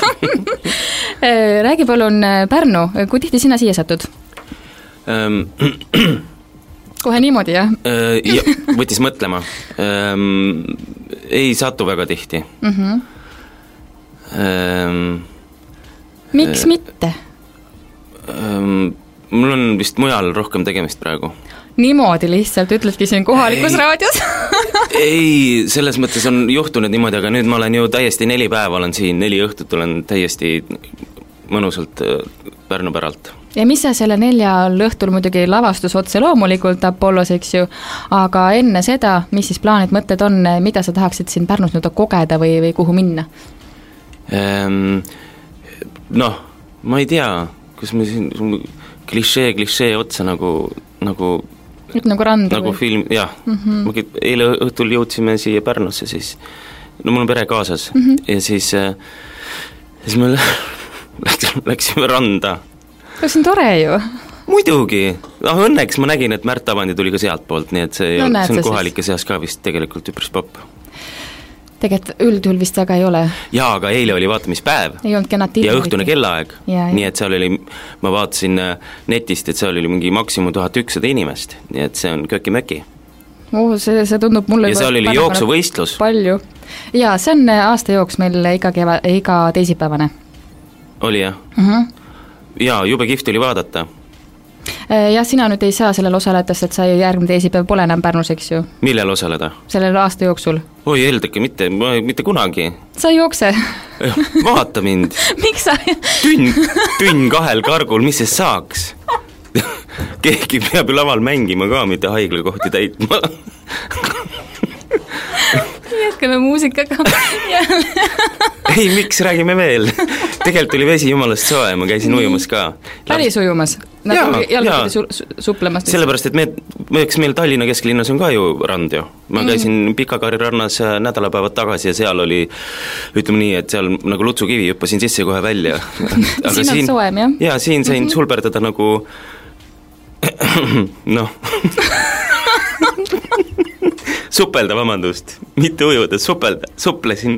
Räägi palun Pärnu, kui tihti sina siia satud? Um, Kohe niimoodi, jah? Uh, ja, võttis mõtlema. Um, ei satu väga tihti. Mm-hmm. Um, Miks uh, mitte? Um, mul on vist mujal rohkem tegemist praegu. Niimoodi lihtsalt ütledki siin kohalikus ei, raadios? Ei, selles mõttes on juhtunud niimoodi, aga nüüd ma olen ju täiesti neli päeva olen siin, neli õhtut olen täiesti mõnusalt Pärnu päralt. Ja mis sa selle neljal õhtul muidugi lavastus otse loomulikult Apollos, eks ju, aga enne seda, mis siis plaanid, mõtted on, mida sa tahaksid siin Pärnus nüüd kogeda või, või kuhu minna? Ehm, noh, ma ei tea, kus me siin klišee, klišee otsa nagu, nagu Nüüd nagu randa nagu või? Film, jah. Mm-hmm. Eile õhtul jõudsime siia Pärnusse siis, no mul on pere kaasas mm-hmm. ja siis, siis me läksime randa. See on tore ju. muidugi, no, õnneks ma nägin, et Märt Avandi tuli ka sealt poolt, nii et see, no, näed, see on kohalike seas ka vist tegelikult üpris popp. Tegelikult üldjuhul vist väga ei ole. Jaa, aga eile oli vaatamispäev ei olnud kenad ja õhtune kellaaeg, ja, nii et seal oli, ma vaatasin netist, et seal oli mingi maksimum tuhat ükssada inimest, nii et see on köki-möki. Oh, see, see tundub mulle ja seal oli jooksuvõistlus. Palju. Jaa, see on aasta jooks meil iga, keva, iga teisipäevane. Oli jah? Uh-huh. Jaa, jube kihvt oli vaadata. Jah, sina nüüd ei saa sellel osaleda, et sa järgmine teisipäev pole enam Pärnus, eks ju? Millel osaleda? Sellel aasta jooksul. Oi, eeldake, mitte, mitte kunagi. Sa ei jookse. Vaata mind. Miks sa? Tünn, tünn kahel kargul, mis see saaks? Keegi peab ju laval mängima ka, mitte haiglakohti täitma. Jätkame muusikaga. Ei, miks räägime veel? Tegelikult oli vesi jumalast soe, ma käisin ujumas ka. Päris ujumas? Nagu jalgpidi su suplemas? Sellepärast, et me, eks meil Tallinna kesklinnas on ka ju rand ju. Ma käisin mm. Pikakaari rannas nädalapäevad tagasi ja seal oli, ütleme nii, et seal nagu lutsukivi hüppasin sisse kohe välja. Aga siin on soem, jah? Jaa, siin sain mm-hmm. sulberdada nagu noh supelda, vabandust, mitte ujuda, supelda, suplesin.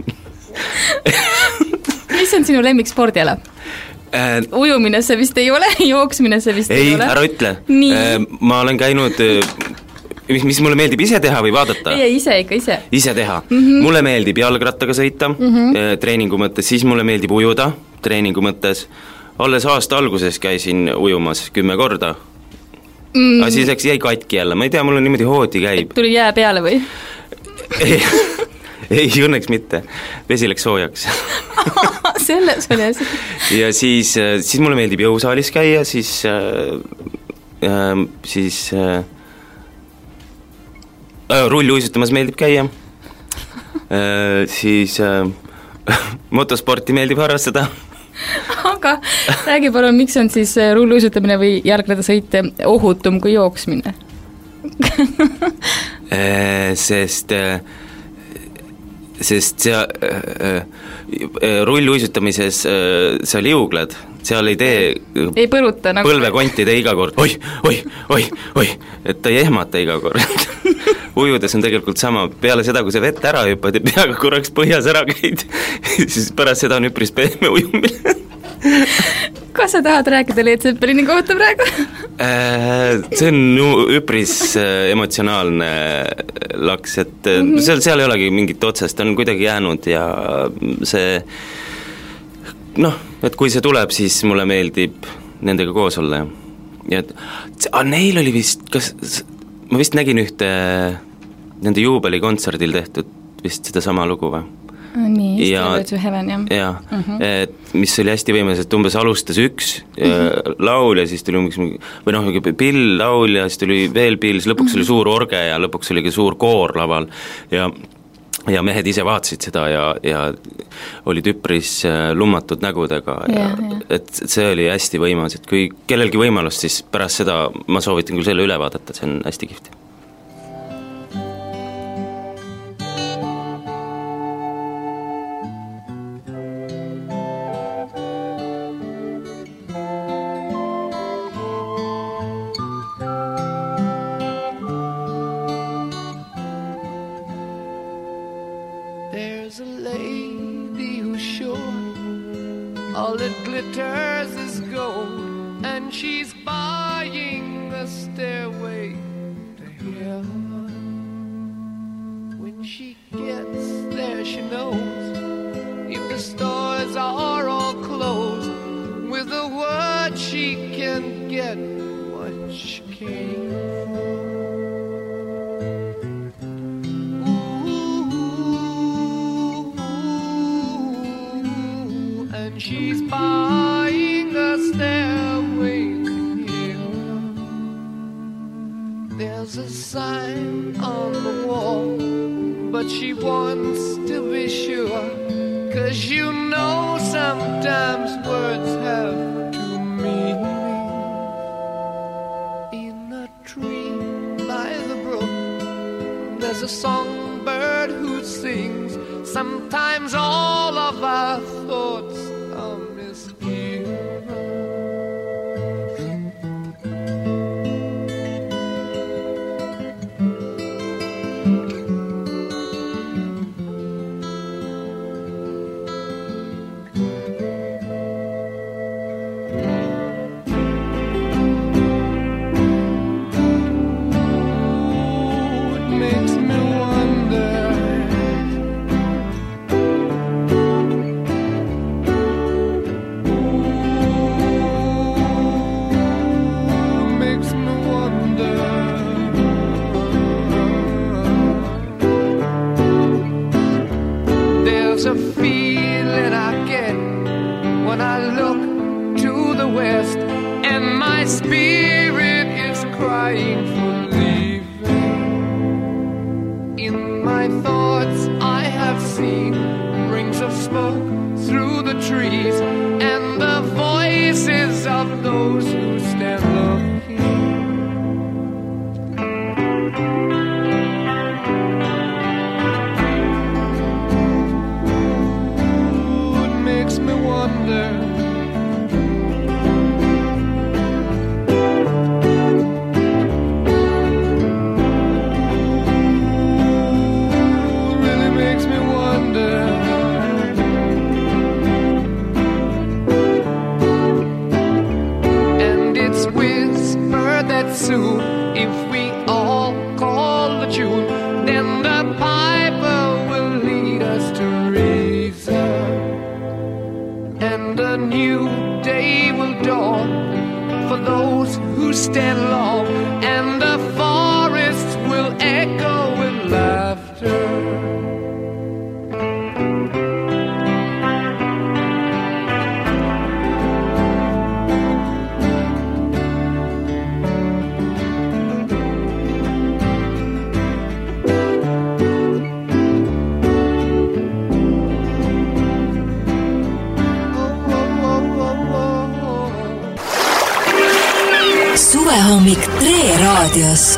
Mis on sinu lemmik spordiala? Äh, Ujumine see vist ei ole, jooksmine see vist ei, ei ole. Ei, ära ütle. Äh, ma olen käinud, mis, mis mulle meeldib ise teha või vaadata? Ei, ise ikka, ise. Ise teha. Mm-hmm. Mulle meeldib jalgrattaga sõita, mm-hmm. treeningu mõttes, siis mulle meeldib ujuda treeningu mõttes. Alles aasta alguses käisin ujumas kümme korda. Mm. Aga siis läks jäi katki jälle, ma ei tea, mul on niimoodi hooti käib. Tuli jää peale või? ei, ei, õnneks mitte. Vesi läks soojaks. Selles oli asi. Ja siis, siis mulle meeldib jõusaalis käia, siis, äh, siis äh, rulluisutamas meeldib käia, äh, siis äh, motosporti meeldib harrastada. Aga räägi palun, miks on siis rulluisutamine või jalgrattasõit ohutum kui jooksmine? sest sest see rulluisutamises sa liugled, seal ei tee ei põruta nagu põlvekonti tee iga kord, oi, oi, oi, oi, et ta ei ehmata iga kord. Ujudes on tegelikult sama, peale seda, kui sa vett ära hüppad ja peaga korraks põhjas ära käid, siis pärast seda on üpris pehme ujumine. Kas sa tahad rääkida Leet Seppelini kohta praegu? See on üpris emotsionaalne laks, et mm-hmm. seal, seal ei olegi mingit otsest, on kuidagi jäänud ja see noh, et kui see tuleb, siis mulle meeldib nendega koos olla ja et ah, neil oli vist, kas ma vist nägin ühte nende juubelikontserdil tehtud vist seda sama lugu või? Nii, Stairway to Heaven, jah. Ja, mm-hmm. et mis oli hästi võimes, et umbes alustas üks mm-hmm. laul ja siis tuli umbes, või noh, pill laul ja siis tuli veel pill, siis lõpuks mm-hmm. oli suur orge ja lõpuks oli ka suur koor laval ja ja mehed ise vaatasid seda ja, ja olid üpris lummatud nägudega ja, ja, ja. Et see oli hästi võimas, et kui kellelgi võimalust, siis pärast seda ma soovitan küll selle üle vaadata, see on hästi kihvt. All that glitters is gold, and she's buying the stairway to heaven. When she gets there, she knows if the stores are all closed, with a word she can get what she came for. She's buying a stairway to heaven. There's a sign on the wall, but she wants to be sure, 'cause you know sometimes words have two meanings. In a tree by the brook, there's a songbird who sings. Sometimes all of our thoughts are misgiven. makes me wonder. There's a feeling I get when I look to the west, and my spirit is crying for leaving. In my thoughts I have seen rings of smoke through the trees, and the voices of those who stand looking. Soon, if we all call the tune, then the piper will lead us to reason, and a new day will dawn for those who stand long, and the forests will echo with laughter. Suvehommik Tre raadios.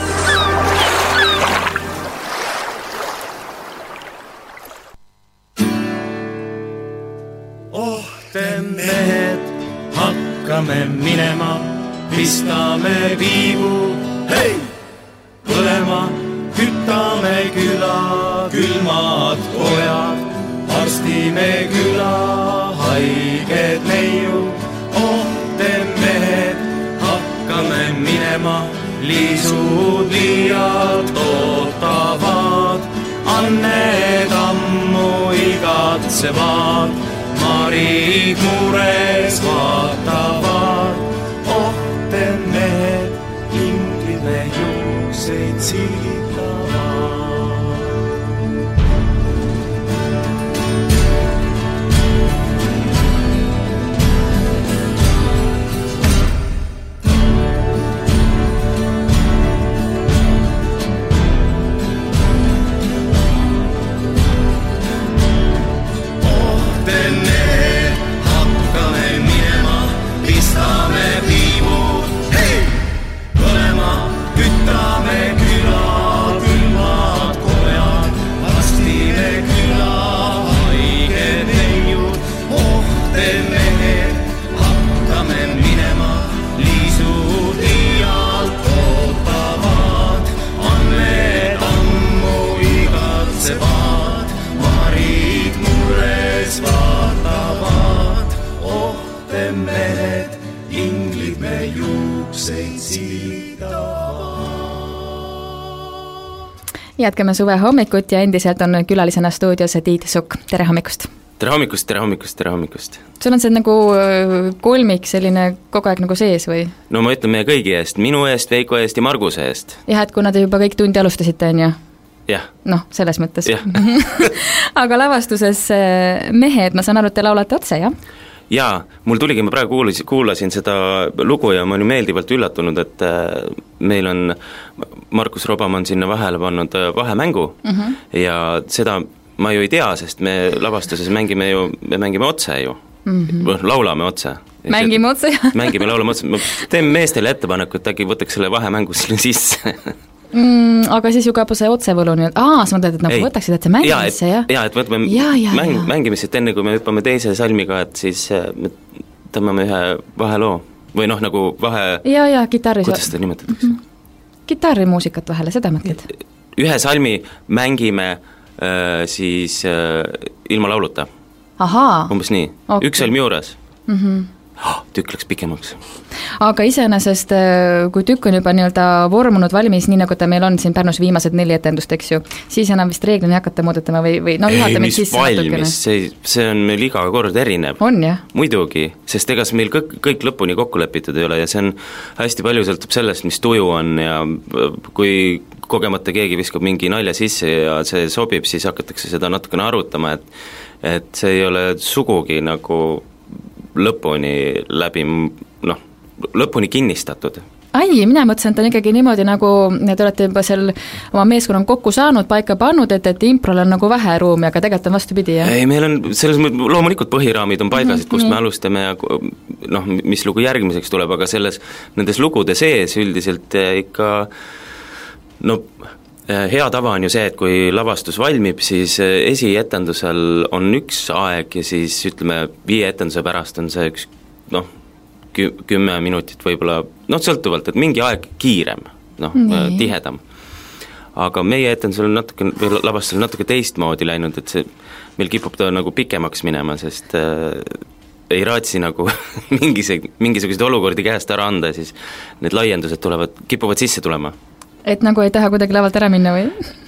Oh, te mehed, hakkame minema, pistame viivu, hei! Põlema, kütame küla, külmad pojad, arstime küla, haiged neiu. Oh, te mehed, hakkame minema, liisud liialt ootavad, anned ammu igatsevad, marid mures vaatavad. Oh, te mehed, inglid me juukseid silgitavad. Jätkame suve hommikut ja endiselt on külalisena stuudios Tiit Sukk. Tere hommikust! Tere hommikust, tere hommikust, tere hommikust! Sul on see nagu kolmik selline kogu aeg nagu sees või? No ma ütlen meie kõigi eest, minu eest, Veiko eest ja Marguse eest. Jah, et kuna te juba kõik tundi alustasite, on ju? Jah. Noh, selles mõttes. Aga lavastuses mehed, ma saan aru, et te laulate otse, jah? Jaa, mul tuligi, ma praegu kuulasin, kuulasin seda lugu ja ma olin meeldivalt üllatunud, et meil on, Markus Robamann sinna vahele pannud vahemängu mm-hmm. ja seda ma ju ei tea, sest me lavastuses mängime ju, me mängime otse ju mm-hmm., laulame otse. Mängime otse, jah? Mängime, laulame otse, ma teen meestele ettepaneku, et äkki võtaks selle vahemängu sinna sisse. Mm, aga siis ju ka see otsevõlu nüüd, aa, sa mõtled, et nagu ei. Võtaksid, et see mängimisse, jah? Jaa, et võtame ja, ja, mäng, mängimisse, et enne kui me hüppame teise salmiga, et siis me tõmbame ühe vaheloo või noh, nagu vahe... Jaa, jaa, kitarri... Kuidas seda nimetatakse? Mm-hmm. Kitarrimuusikat vahele, seda mõtled? Ühe salmi mängime äh, siis äh, ilma lauluta. Ahaa. Umbes nii, okay. Üks salmi juures. Mm-hmm. tükk läks pikemaks. Aga iseenesest, kui tükk on juba nii-öelda vormunud valmis, nii nagu ta meil on siin Pärnus viimased neli etendust, eks ju, siis enam vist reeglini hakata muudatama või, või no ei, mis valmis, see, see on meil iga kord erinev. On, jah? Muidugi, sest ega see meil kõik, kõik lõpuni kokku lepitud ei ole ja see on hästi palju sõltub sellest, mis tuju on ja kui kogemata keegi viskab mingi nalja sisse ja see sobib, siis hakatakse seda natukene arutama, et, et see ei ole sugugi nagu lõpuni läbi, noh, lõpuni kinnistatud. Ai, mina mõtlesin, et on ikkagi niimoodi, nagu te olete juba seal oma meeskonnal kokku saanud, paika pannud, et, et improl on nagu vähe ruumi, aga tegelikult on vastupidi, jah? Ei, meil on, selles mõttes loomulikult põhiraamid on paigas, et kust mm-hmm. me alustame ja noh, mis lugu järgmiseks tuleb, aga selles, nendes lugude sees üldiselt ikka no hea tava on ju see, et kui lavastus valmib, siis esietendusel on üks aeg ja siis ütleme, viie etenduse pärast on see üks noh, kü-, kümme minutit võib-olla, noh sõltuvalt, et mingi aeg kiirem, noh nee. tihedam. Aga meie etendusel on natuke, või lavastusel natuke teistmoodi läinud, et see, meil kipub ta nagu pikemaks minema, sest äh, ei raatsi nagu mingise, mingisuguseid olukordi käest ära anda, siis need laiendused tulevad, kipuvad sisse tulema. Et nagu ei taha kuidagi lavalt ära minna või?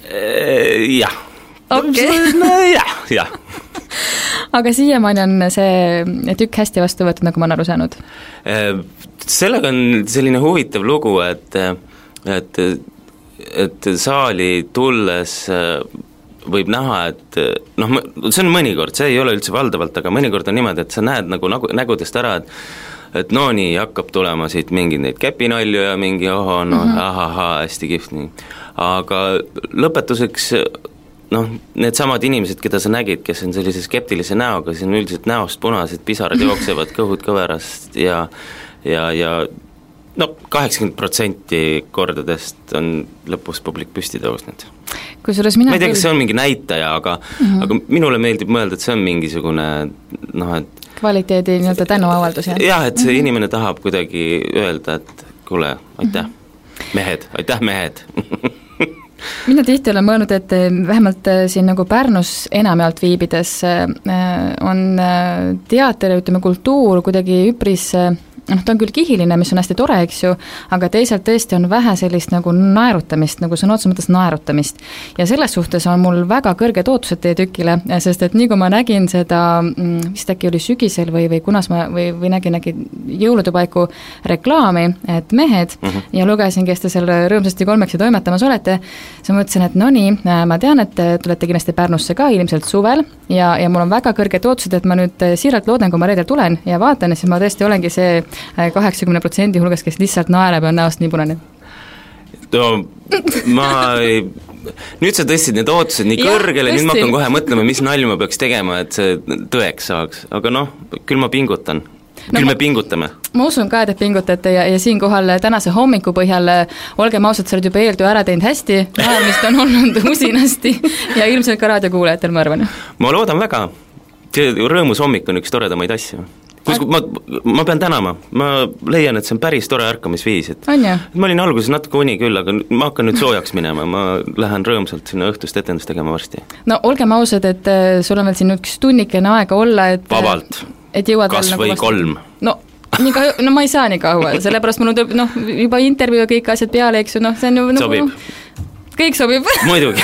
Jah. Okay. jah, jah. Aga siiamaani on see tükk hästi vastu võetud, nagu ma olen aru saanud? Sellega on selline huvitav lugu, et, et, et saali tulles võib näha, et noh, see on mõnikord, see ei ole üldse valdavalt, aga mõnikord on niimoodi, et sa näed nagu, nagu nägudest ära, et et no nii, hakkab tulema siit mingeid neid käpinalju ja mingi oho, no mm -hmm. ahaha, hästi kihvt nii. Aga lõpetuseks noh, need samad inimesed, keda sa nägid, kes on sellise skeptilise näoga, siis on üldiselt näost punased pisarad jooksevad kõhud kõverast ja ja, ja no kaheksakümmend protsenti kordadest on lõpus publik püsti tõusnud. Kusjuures mina ma ei tea, kas see on mingi näitaja, aga mm -hmm. aga minule meeldib mõelda, et see on mingisugune noh, et kvaliteedi nii-öelda tänuavaldus, jah? Jah, et see mm -hmm. inimene tahab kuidagi öelda, et kuule, aitäh, mm -hmm. mehed, aitäh mehed mina tihti olen mõelnud, et vähemalt siin nagu Pärnus enamjaolt viibides on teater, ütleme kultuur kuidagi üpris noh, ta on küll kihiline, mis on hästi tore, eks ju, aga teisalt tõesti on vähe sellist nagu naerutamist, nagu sõna otseses mõttes naerutamist. Ja selles suhtes on mul väga kõrged ootused teie tükile, sest et nii kui ma nägin seda, vist äkki oli sügisel või, või kunas ma, või, või nägin äkki jõulude paiku reklaami, et mehed, mm -hmm. ja lugesin, kes te seal rõõmsasti kolmeksi toimetamas olete, siis ma mõtlesin, et no nii, ma tean, et te tulete kindlasti Pärnusse ka ilmselt suvel ja, ja mul on väga kõrged ootused, et ma nüüd siiralt loodan, kui ma reedel tulen ja vaatan, siis ma tõesti olengi see kaheksakümne protsendi hulgas, kes lihtsalt naereb ja on näost nii punane. No ma ei, nüüd sa tõstsid need ootused nii ja, kõrgele, nüüd ma hakkan kohe mõtlema, mis nalju ma peaks tegema, et see tõeks saaks, aga noh, küll ma pingutan. Küll no, me pingutame. Ma usun ka, et pingutate ja, ja siinkohal tänase hommiku põhjal olgem ausad, sa oled juba eeltöö ära teinud hästi, naermist on olnud usinasti ja ilmselt ka raadiokuulajatel, ma arvan. Ma loodan väga, see rõõmus hommik on üks toredamaid asju. Kus, ma, ma pean tänama, ma leian, et see on päris tore ärkamisviis, et ma olin alguses natuke uni küll, aga ma hakkan nüüd soojaks minema, ma lähen rõõmsalt sinna õhtust etendust tegema varsti. No olgem ausad, et sul on veel siin üks tunnikene aega olla, et vabalt, et jõuad kas või nagu kolm. No, nii ka, no ma ei saa nii kaua, sellepärast mul on noh, juba intervjuu ja kõik asjad peale, eks ju, noh, see on ju sobib. Nagu, kõik sobib. Muidugi.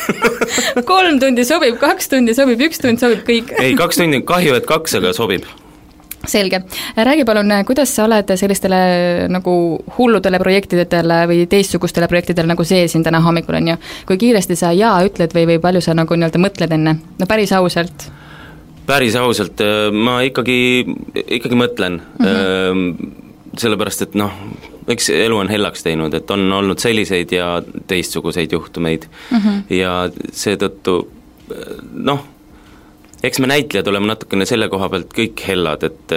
kolm tundi sobib, kaks tundi sobib, üks tund sobib, kõik. Ei, kaks tundi, kahju, et kaks, aga sobib. Selge. Räägi palun, kuidas sa oled sellistele nagu hulludele projektidele või teistsugustele projektidele nagu see siin täna hommikul on ju, kui kiiresti sa jaa ütled või, või palju sa nagu nii-öelda mõtled enne, no päris ausalt? Päris ausalt, ma ikkagi, ikkagi mõtlen mm, -hmm. sellepärast et noh, eks elu on hellaks teinud, et on olnud selliseid ja teistsuguseid juhtumeid mm -hmm. ja seetõttu noh, eks me näitlejad oleme natukene selle koha pealt kõik hellad, et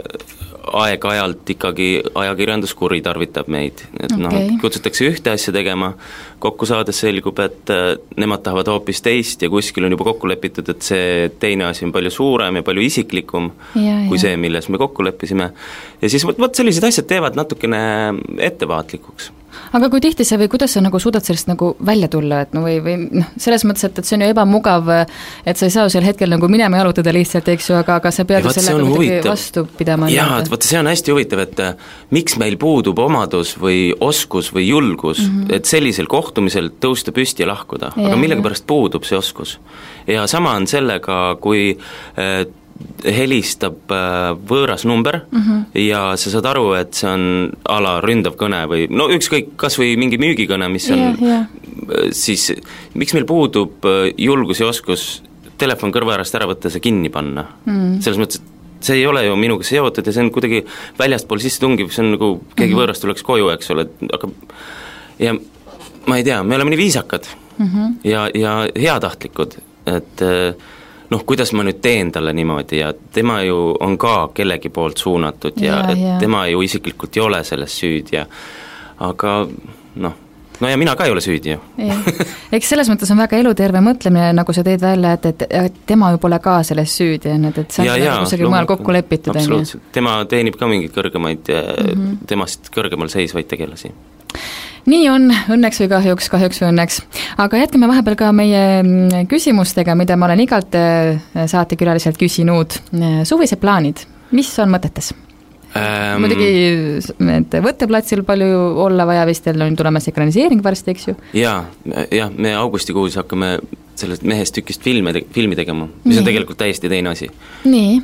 aeg-ajalt ikkagi ajakirjandus kuritarvitab meid, et okay. noh, kutsutakse ühte asja tegema, kokku saades selgub, et nemad tahavad hoopis teist ja kuskil on juba kokku lepitud, et see teine asi on palju suurem ja palju isiklikum ja, kui ja. see, milles me kokku leppisime. Ja siis vot, vot sellised asjad teevad natukene ettevaatlikuks. aga kui tihti see või kuidas sa nagu suudad sellest nagu välja tulla, et no või, või noh, selles mõttes, et, et see on ju ebamugav, et sa ei saa sel hetkel nagu minema jalutada lihtsalt, eks ju, aga, aga sa pead ju sellega midagi vastu pidama. Jaa, et vaata, see on hästi huvitav, et miks meil puudub omadus või oskus või julgus, mm -hmm. et sellisel kohtumisel tõusta püsti ja lahkuda, ja, aga millega pärast puudub see oskus. Ja sama on sellega, kui äh, helistab võõras number mm -hmm. ja sa saad aru, et see on a la ründav kõne või no ükskõik, kas või mingi müügikõne, mis on yeah, yeah. siis miks meil puudub julgus ja oskus telefon kõrva äärest ära võtta ja see kinni panna mm. selles mõttes, et see ei ole ju minuga seotud ja see on kuidagi väljastpool sisse tungiv, see on nagu keegi mm -hmm. võõrast tuleks koju, eks ole, aga ja ma ei tea, me oleme nii viisakad mm -hmm. ja, ja heatahtlikud, et noh, kuidas ma nüüd teen talle niimoodi ja tema ju on ka kellegi poolt suunatud ja, ja et ja. tema ju isiklikult ei ole selles süüdi ja aga noh, no ja mina ka ei ole süüdi ju. Eks selles mõttes on väga eluterve mõtlemine, nagu sa teed välja, et, et, et tema ju pole ka selles süüdi, et, et see on ja, kusagil mujal kokku lepitud. Absoluutselt, tema teenib ka mingeid kõrgemaid mm -hmm. temast kõrgemal seisvaid tegelasi. Nii on, õnneks või kahjuks, kahjuks või õnneks. Aga jätkame vahepeal ka meie küsimustega, mida ma olen igalt saatekülaliselt küsinud. Suvised plaanid, mis on mõtetes? Ähm, muidugi, et võtteplatsil palju olla vaja vist, on tulemas ekraniseering varsti, eks ju? Jaa, jah, me augustikuus hakkame sellest mehest tükist filmi, filmi tegema, mis Nii. on tegelikult täiesti teine asi. Nii?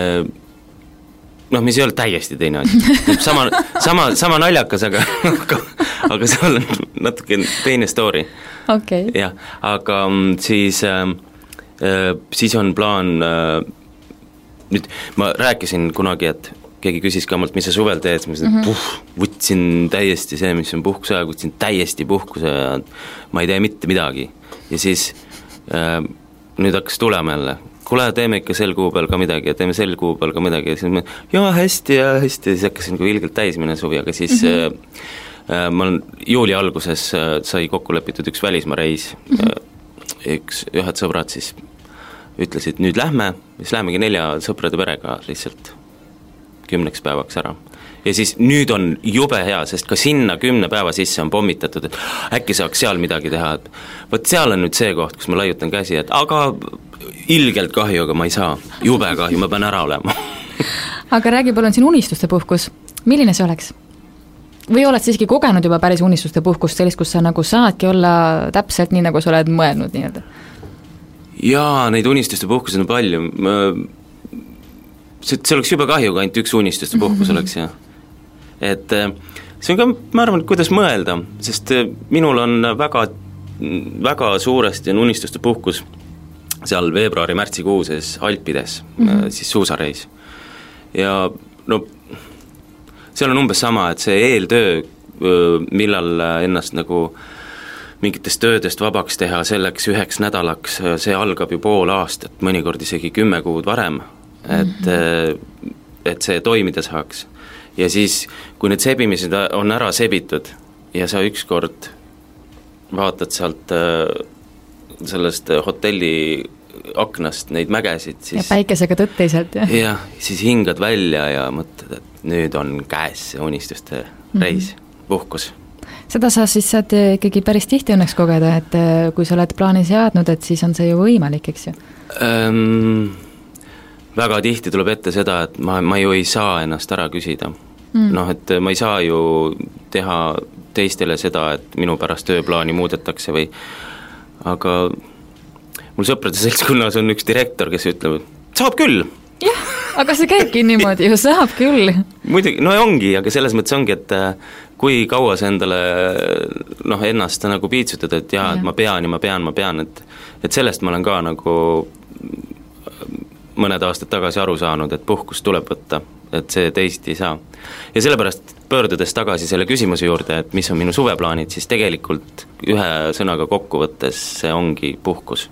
Noh, mis ei ole täiesti teine asi. Sama, sama, sama naljakas, aga, aga, aga seal on natuke teine story. Okay. Jah, aga siis, äh, siis on plaan, äh, nüüd ma rääkisin kunagi, et keegi küsis ka mult, mis sa suvel teed, ma ütlesin, et puh, võtsin täiesti see, mis on puhkuse aeg, võtsin täiesti puhkuse ja ma ei tee mitte midagi. Ja siis äh, nüüd hakkas tulema jälle, kuule, teeme ikka sel kuu peal ka midagi ja teeme sel kuu peal ka midagi ja siis ma, jaa, hästi ja hästi ja siis hakkasin nagu ilgelt täis minna suvi, aga siis mm -hmm. äh, ma olen juuli alguses äh, sai kokku lepitud üks välismaa reis mm, -hmm. äh, üks, ühed sõbrad siis ütlesid, nüüd lähme, siis lähemegi nelja sõprade perega lihtsalt kümneks päevaks ära. Ja siis nüüd on jube hea, sest ka sinna kümne päeva sisse on pommitatud, et äkki saaks seal midagi teha, et võt seal on nüüd see koht, kus ma laiutan käsi, et aga ilgelt kahju, aga ma ei saa, jube kahju, ma pean ära olema. Aga räägi palun siin unistuste puhkus, milline see oleks? Või oled siiski kogenud juba päris unistuste puhkust, sellist, kus sa nagu saadki olla täpselt nii, nagu sa oled mõelnud nii-öelda? Jaa, neid unistuste puhkusi on palju, ma see, see oleks juba kahju, kui ainult üks unistuste puhkus mm -hmm. oleks ja et see on ka, ma arvan, kuidas mõelda, sest minul on väga, väga suuresti on unistuste puhkus seal veebruari-märtsikuuses Alpides mm, -hmm. siis suusareis ja no seal on umbes sama, et see eeltöö, millal ennast nagu mingitest töödest vabaks teha selleks üheks nädalaks, see algab ju pool aastat, mõnikord isegi kümme kuud varem, et, et see toimida saaks. Ja siis, kui need sebimised on ära sebitud ja sa ükskord vaatad sealt sellest hotelli aknast neid mägesid, siis ja päikesega tõtteiselt, jah? jah, siis hingad välja ja mõtled, et nüüd on käes see unistuste reis, mm-hmm. puhkus. Seda sa siis saad ikkagi päris tihti õnneks kogeda, et kui sa oled plaani seadnud, et siis on see ju võimalik, eks ju? Ähm, väga tihti tuleb ette seda, et ma, ma ju ei saa ennast ära küsida mm.. noh, et ma ei saa ju teha teistele seda, et minu pärast tööplaani muudetakse või aga mul sõprade seltskonnas on üks direktor, kes ütleb, saab küll. Jah, aga see käibki niimoodi ju, saab küll. Muidugi, no ongi, aga selles mõttes ongi, et kui kaua sa endale noh, ennast nagu piitsutad, et jaa, et ma pean ja ma pean, ma pean, et, et sellest ma olen ka nagu mõned aastad tagasi aru saanud, et puhkust tuleb võtta, et see teist ei saa. Ja sellepärast pöördudes tagasi selle küsimuse juurde, et mis on minu suveplaanid, siis tegelikult ühe sõnaga kokkuvõttes see ongi puhkus.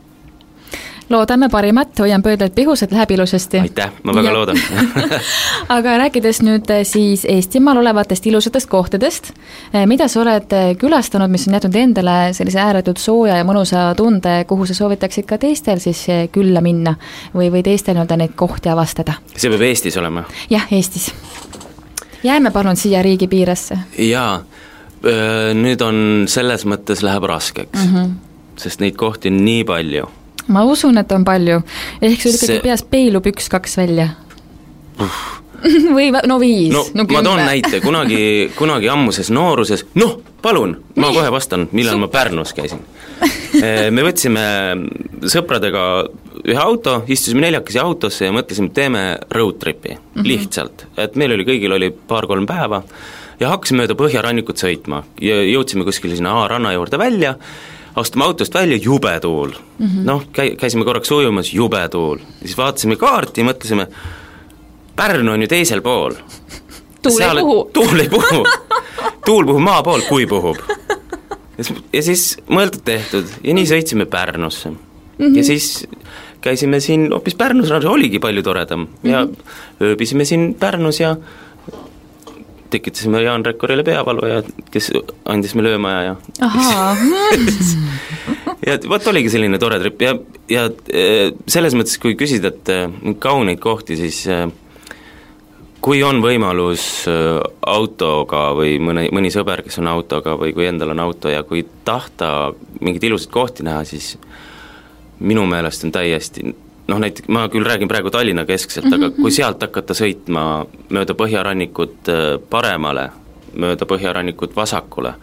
Loodame parimat, hoian pöödlalt pihus, et läheb ilusasti. Aitäh, ma väga ja. loodan. Aga rääkides nüüd siis Eestimaal olevatest ilusatest kohtadest, mida sa oled külastanud, mis on jätnud endale sellise ääretult sooja ja mõnusa tunde, kuhu sa soovitaksid ka teistel siis külla minna või, või teistel nii-öelda neid kohti avastada? See peab Eestis olema? Jah, Eestis. Jääme palun siia riigi piiresse. Jaa, Nüüd on selles mõttes läheb raskeks mm, -hmm. sest neid kohti on nii palju. Ma usun, et on palju. Ehk sul ikkagi see... peas peilub üks-kaks välja. Või no viis. No, no ma toon näite, kunagi, kunagi ammuses nooruses, noh, palun, ma kohe vastan, millal ma Pärnus käisin. Me võtsime sõpradega ühe auto, istusime neljakesi autosse ja mõtlesime, teeme road tripi, mm -hmm. lihtsalt. Et meil oli, kõigil oli paar-kolm päeva ja hakkasime mööda Põhjarannikut sõitma ja jõudsime kuskile sinna A-ranna juurde välja, astume autost välja, jube tuul. Mm -hmm. Noh, käi, käisime korraks ujumas, jube tuul. Siis vaatasime kaarti ja mõtlesime, Pärnu on ju teisel pool. Tuul Seal, ei puhu. Tuul ei puhu. Tuul puhub maa pool, kui puhub. Ja siis mõeldud tehtud ja nii sõitsime Pärnusse. Mm -hmm. Ja siis käisime siin hoopis Pärnus, oligi palju toredam. Mm -hmm. Ja ööbisime siin Pärnus ja tekitasime Jaan Rekkorile peavalu ja kes andis meile öömaja ja ahaa ja vot oligi selline tore trip ja, ja selles mõttes, kui küsida, et kauneid kohti, siis kui on võimalus autoga või mõne, mõni sõber, kes on autoga või kui endal on auto ja kui tahta mingid ilusad kohti näha, siis minu meelest on täiesti, noh näiteks ma küll räägin praegu Tallinna keskselt, mm-hmm. aga kui sealt hakata sõitma mööda Põhjarannikut paremale, mööda Põhjarannikut vasakule,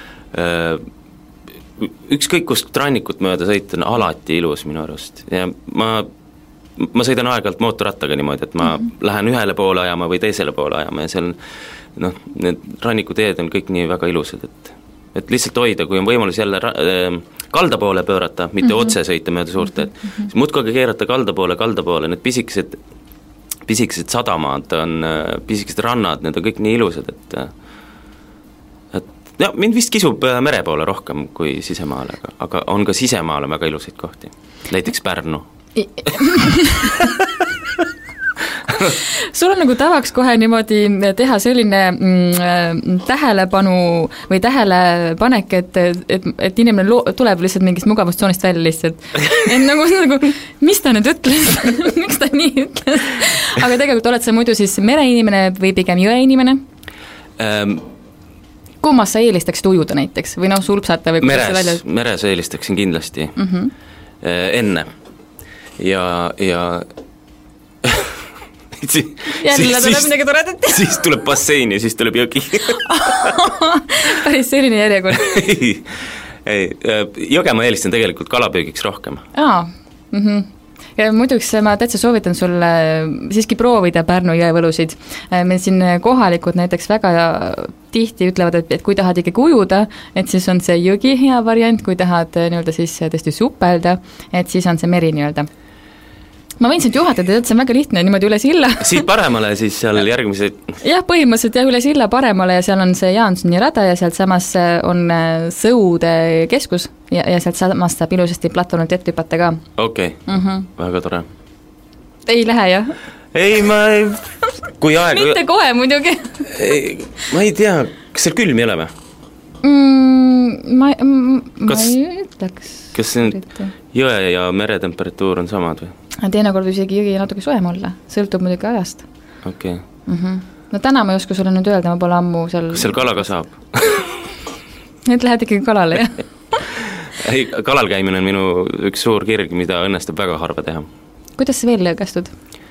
ükskõik kust rannikut mööda sõita on alati ilus minu arust ja ma, ma sõidan aeg-ajalt mootorrattaga niimoodi, et ma mm-hmm. lähen ühele poole ajama või teisele poole ajama ja seal noh, need rannikuteed on kõik nii väga ilusad, et et lihtsalt hoida, kui on võimalus jälle ra- kalda poole pöörata, mitte mm-hmm. otse sõita mööda suurte, et mm-hmm. siis muudkui keerata kalda poole, kalda poole, need pisikesed, pisikesed sadamad on, pisikesed rannad, need on kõik nii ilusad, et et ja, mind vist kisub mere poole rohkem kui sisemaale, aga, aga on ka sisemaale väga ilusaid kohti, näiteks Pärnu. Sul on nagu tavaks kohe niimoodi teha selline mm, tähelepanu või tähelepanek, et, et, et inimene lo- tuleb lihtsalt mingist mugavustsoonist välja lihtsalt. Et nagu, nagu, mis ta nüüd ütles? Miks ta nii ütles? Aga tegelikult oled sa muidu siis mereinimene või pigem jõeinimene? Ähm, Kummas sa eelistaksid ujuda näiteks? Või noh, sulpsata või meres, välja... meres eelistaksin kindlasti mm-hmm. enne. Ja, ja Si, jälle siis, tuleb midagi toredat. Siis tuleb bassein ja siis tuleb jõgi. Päris selline järjekord. ei, ei, jõge ma eelistan tegelikult kalapüügiks rohkem. Aa, mhm. Ja muiduks ma täitsa soovitan sulle siiski proovida Pärnu jõevõlusid. Meil siin kohalikud näiteks väga tihti ütlevad, et, et kui tahad ikkagi ujuda, et siis on see jõgi hea variant, kui tahad nii-öelda siis tõesti supelda, et siis on see meri nii-öelda. Ma võin sind juhatada, et see on väga lihtne, niimoodi üle silla. Siit paremale siis seal järgmised... Jah, põhimõtteliselt jah, üle silla paremale ja seal on see Jaansoni rada ja sealt samas on Sõude keskus ja, ja sealt samas saab ilusasti platvormilt ette hüpata ka. Okei, okay. mm-hmm. väga tore. Ei lähe, jah? Ei, ma ei... Kui aeg... Mitte kohe muidugi. ei, ma ei tea, kas seal külm ei ole või? Mm, ma, ma kas, ei ütleks. Kas see jõe ja mere temperatuur on samad või? Teinekord võib isegi jõgi natuke soem olla, sõltub muidugi ajast. Okei okay. mm-hmm. No täna ma ei oska sulle nüüd öelda, ma pole ammu seal... Kas seal kalaga saab? Nüüd lähed ikkagi kalale, jah? ei, kalal käimine on minu üks suur kirg, mida õnnestub väga harva teha. Kuidas sa veel lõõgastud?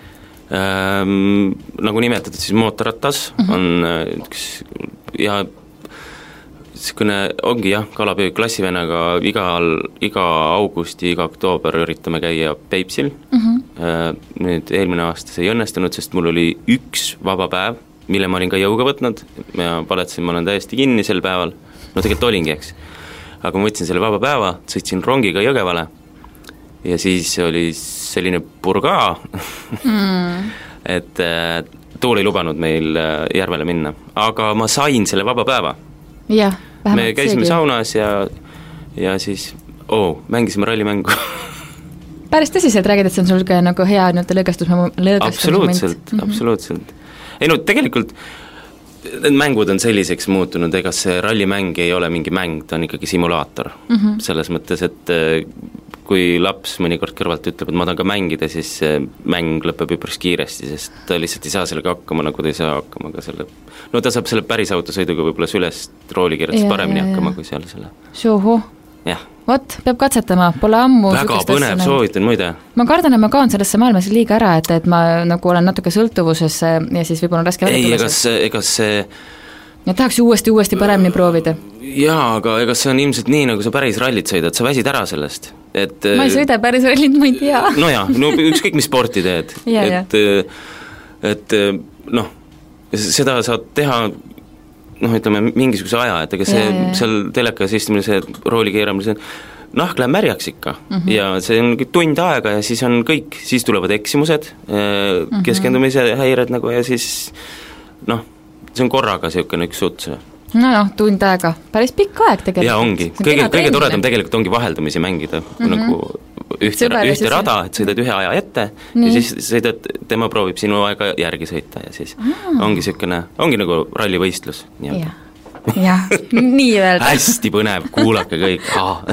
Ähm, nagu nimetatud, siis mootorratas mm-hmm. on üks ja niisugune ongi jah, kalapüük klassivennaga igal, iga augusti, iga oktoober üritame käia Peipsil mm-hmm. nüüd eelmine aasta see ei õnnestunud, sest mul oli üks vaba päev, mille ma olin ka jõuga võtnud ja paletasin, ma olen täiesti kinni sel päeval, no tegelikult olingi, eks aga ma võtsin selle vaba päeva, sõitsin rongiga Jõgevale ja siis oli selline purgaa mm. et tuul ei lubanud meil järvele minna, aga ma sain selle vaba päeva jah, me käisime seegi. Saunas ja, ja siis oo, mängisime rallimängu. Päris tõsiselt räägid, et see on sul ka nagu hea nii-öelda lõõgastusmoment? Absoluutselt, mm-hmm. absoluutselt. Ei no tegelikult need mängud on selliseks muutunud, ega see rallimäng ei ole mingi mäng, ta on ikkagi simulaator mm-hmm. selles mõttes, et kui laps mõnikord kõrvalt ütleb, et ma tahan ka mängida, siis see mäng lõpeb üpris kiiresti, sest ta lihtsalt ei saa sellega hakkama, nagu ta ei saa hakkama ka selle, no ta saab selle päris autosõiduga võib-olla sülest roolikirjast paremini ja, hakkama ja. Kui seal selle. Šuhu. Jah. Vot, peab katsetama, pole ammu väga põnev, soovitan muide. Ma kardan, et ma kaon sellesse maailmas liiga ära, et, et ma nagu olen natuke sõltuvuses ja siis võib-olla raske ei, egas, egas see ja tahaks uuesti, uuesti paremini proovida. Jaa, aga ega see on ilmselt nii, nagu sa päris rallit sõidad, sa väsid ära sellest. Et, ma ei sõida päris rallit, ma ei tea. No jaa, no ükskõik mis sporti teed. ja, et, et noh, seda saad teha noh, ütleme mingisuguse aja, et ega see ja, ja. Seal telekas istumine, see rooli keeramise nahk läheb märjaks ikka mm -hmm. ja see on tund aega ja siis on kõik, siis tulevad eksimused, keskendumise häired nagu ja siis noh, see on korraga niisugune üks suts. No noh, tund aega, päris pikk aeg tegelikult. Ja ongi, kõige, kõige toredam tegelikult ongi vaheldumisi mängida mm -hmm. nagu ühte, ühte rada, et sõidad ühe aja ette nii. Ja siis sõidad, tema proovib sinu aega järgi sõita ja siis ah. ongi niisugune, ongi nagu rallivõistlus. Jah, jah, nii öelda. Hästi põnev, kuulake kõik.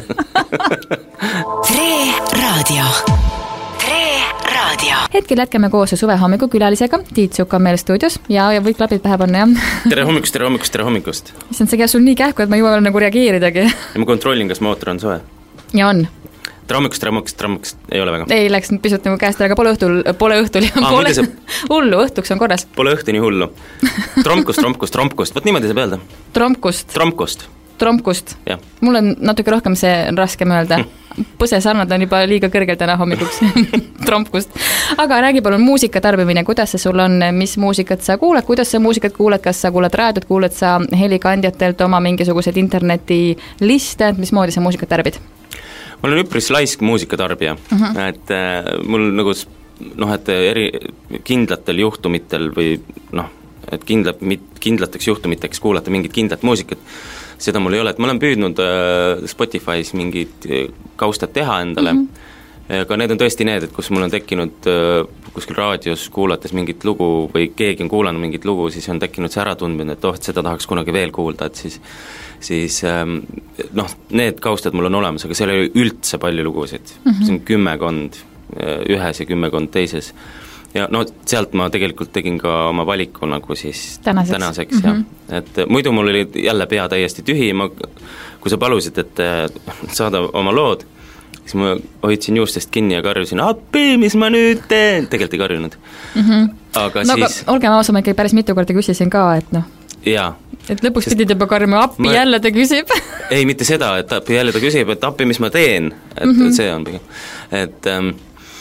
Tre Raadio. Tre Raadio. Hetkel jätkame koos suvehommiku külalisega, Tiit Sukk on meil stuudios ja, ja võib klapid pähe panna, jah. Tere hommikust, tere hommikust, tere hommikust. Issand, see käib sul nii kähku, et ma juba veel nagu reageeridagi. Ja ma kontrollin, kas mootor on soe. Ja on. Tere hommikust, tere hommikust, tere hommikust, ei ole väga. Ei, läks nüüd pisut nagu käest, aga pole õhtul, pole õhtul ja ah, pole see... hullu, õhtuks on korras. Pole õhtu nii hullu. Trompkust, trompkust, trompkust, võt niimoodi saab öelda. Trompkust. Trompkust. Trompkust. Ja. Mul on natuke rohkem see raskem öelda. Põsesarnad on juba liiga kõrgel täna hommikuks. Trompkust. Aga räägi palun muusika tarbimine, kuidas see sul on, mis muusikat sa kuuled, kuidas sa muusikat kuuled, kas sa kuuled raadiot, kuuled sa helikandjatelt oma mingisuguseid internetiliste, mismoodi sa muusikat tarbid? Ma olen üpris laisk muusikatarbija, uh -huh. et äh, mul nagu noh, et eri kindlatel juhtumitel või noh, et kindlat, kindlateks juhtumiteks kuulata mingit kindlat muusikat, seda mul ei ole, et ma olen püüdnud äh, Spotify's mingid kaustad teha endale uh, -huh. aga need on tõesti need, et kus mul on tekkinud äh, kuskil raadios kuulates mingit lugu või keegi on kuulanud mingit lugu, siis on tekkinud see äratundmine, et oh, et seda tahaks kunagi veel kuulda, et siis siis ähm, noh, need kaustad mul on olemas, aga seal ei ole üldse palju lugusid mm, -hmm. see on kümmekond ühes ja kümmekond teises ja no sealt ma tegelikult tegin ka oma valiku nagu siis tänaseks, tänaseks mm -hmm. ja et muidu mul oli jälle pea täiesti tühi, ma, kui sa palusid, et saada oma lood, siis ma hoidsin juustest kinni ja karjusin, appi, mis ma nüüd teen, tegelikult ei karjunud mm. -hmm. aga no, siis aga olgem ausam, ikka päris mitu korda küsisin ka, et noh jaa. Et lõpuks sest pidid juba karjuma, appi ma... jälle ta küsib. Ei, mitte seda, et appi jälle ta küsib, et appi, mis ma teen, et mm -hmm. see on pigem. Et ähm,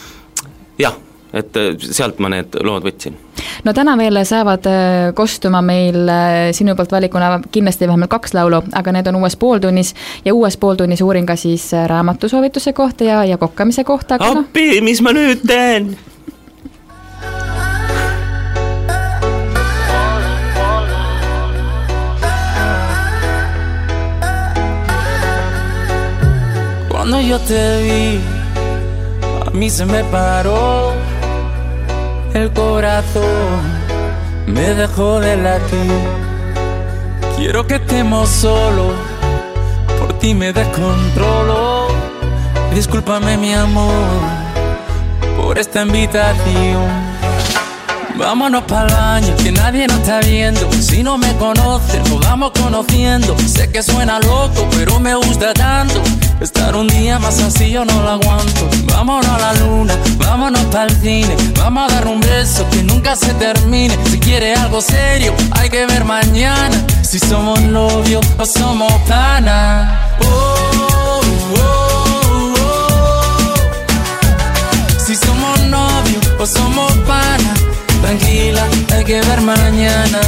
jah, et sealt ma need lood võtsin. No täna veel saavad kostuma meil sinu poolt valikuna kindlasti vähemalt kaks laulu, aga need on uues pooltunnis ja uues pooltunnis uurin ka siis raamatusoovituse kohta ja, ja kokkamise kohta. Appi, no... mis ma nüüd teen? Cuando yo te vi, a mí se me paró el corazón, me dejó de latir. Quiero que estemos solos, por ti me descontrolo. Discúlpame mi amor, por esta invitación. Vámonos pa'l baño, que nadie nos está viendo. Si no me conoces, nos vamos conociendo. Sé que suena loco, pero me gusta tanto. Estar un día más así yo no lo aguanto. Vámonos a la luna, vámonos pa'l cine. Vamos a dar un beso que nunca se termine. Si quieres algo serio, hay que ver mañana. Si somos novios o somos panas. Oh, oh, oh, oh. Si somos novios o somos panas. Tranquila, hay que ver mañana.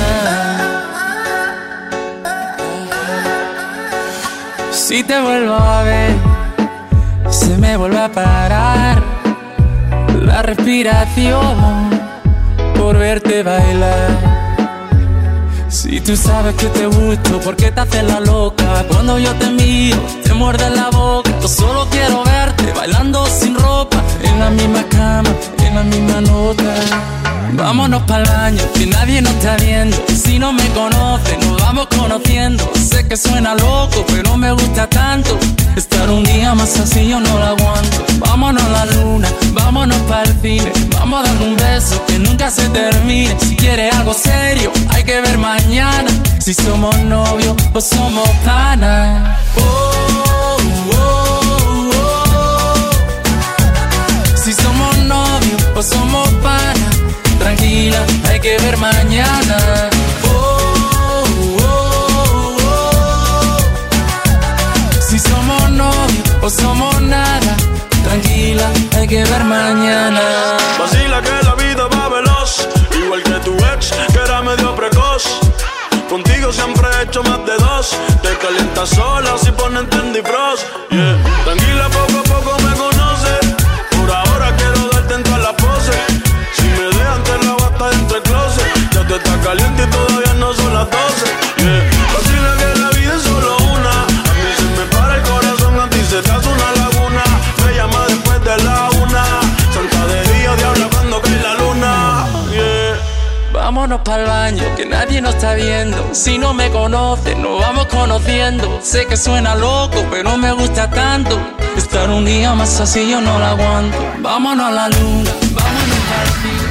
Si te vuelvo a ver, se me vuelve a parar la respiración por verte bailar. Si tú sabes que te gusto, ¿por qué te haces la loca? Cuando yo te miro, te muerde la boca. Yo solo quiero verte bailando sin ropa, en la misma cama, en la misma nota. Vámonos pa'l baño, que nadie nos está viendo. Si no me conoce, nos vamos conociendo. Sé que suena loco, pero me gusta tanto. Estar un día más así yo no lo aguanto. Vámonos a la luna, vámonos pa'l cine. Vamos a dar un beso que nunca se termine. Si quieres algo serio, hay que ver mañana. Si somos novios o somos panas. Oh, oh, oh, oh. Si somos novios o somos panas. Tranquila, hay que ver mañana. Oh, oh, oh. Si somos novios o somos nada. Tranquila, hay que ver mañana. Vacila que la vida va veloz, igual que tu ex, que era medio precoz. Contigo siempre he hecho más de dos. Te calientas sola si ponen Trendy Frost, yeah. Tranquila, poco a poco me conoces. Por ahora quiero darte en todas las poses. Si me dejan te la bata dentro del closet. Ya tú estás caliente y todavía no son las doce, yeah. Vacila que la vida es solo una. A mí se me para el corazón, a ti se te hace una laguna. Me llama después de la una. Santa de día, diabla cuando cae la luna, yeah. Vámonos pa'l baño, que nadie nos está viendo. Si no me conoce, nos vamos conociendo. Sé que suena loco, pero me gusta tanto. Estar un día más así yo no lo aguanto. Vámonos a la luna, vámonos pa'l cine.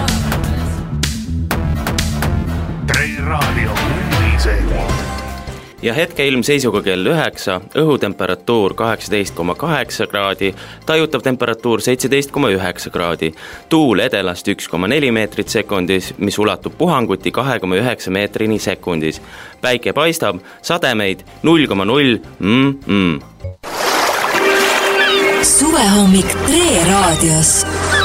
Tre Raadio uudised. Ja hetkeilm seisuga kell üheksa, õhutemperatuur kaheksateist koma kaheksa kraadi, tajutav temperatuur seitseteist koma üheksa kraadi, tuul edelast üks koma neli meetrit sekundis, mis ulatub puhanguti kahe koma üheksa meetrini sekundis. Päike paistab, sademeid null koma null mm-mm. Suvehommik Tre Raadios.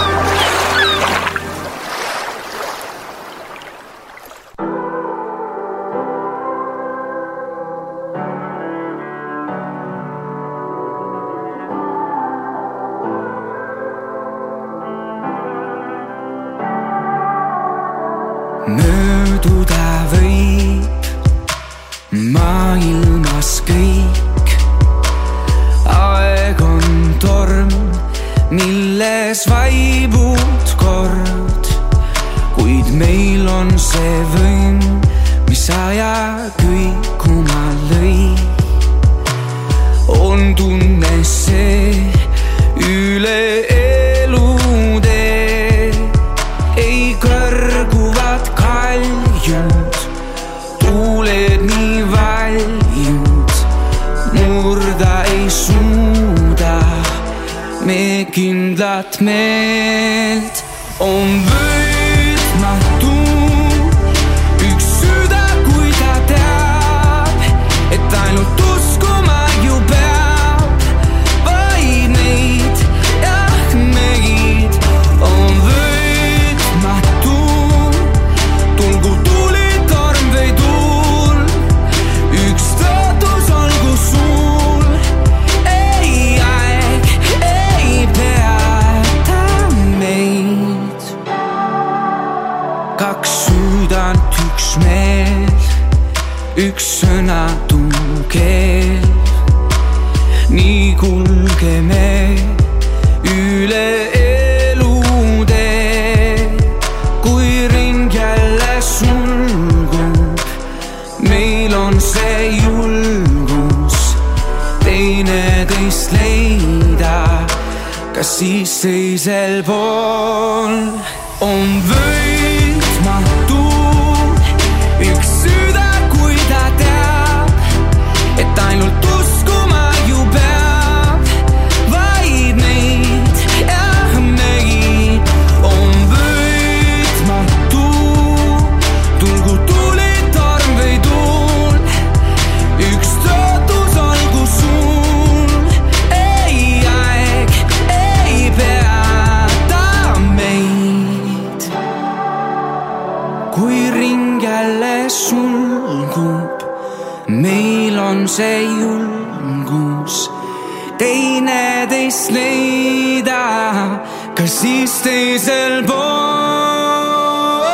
Mööduda võib maailmas kõik. Aeg on torm, milles vaibud kord. Kuid meil on see võim, mis aja kõikuma lõi. On tunne see üle elutee. Ei kõrguvad kaljud, tuuled nii valjud. Murda ei suuda me kindlat meelt. On võitmatu üks süda, kui ta teab, et ainult uskuma ju peab. Vaid meid, jah meid on võitmatu. Tulgu tuuli, torm või tuul, üks tõotus olgu sul. Ei aeg, ei peata meid. Kaks südant, üks meel, üks sõna keel. Nii kulgeme üle elutee, kui ring jälle sulgub. Meil on see julgus teineteist leida, kas siis teisel pool on võitmatu üks süda, kui ta teab, et ainult uskuma ju peab. Vaid meid, jah meid on võitmatu. Tulgu tuuli, torm või tuul, üks tõotus olgu sul. Ei aeg, ei peata meid. Kui ring jälle sulgub, meil on see julgus teineteist leida, kas siis teisel pool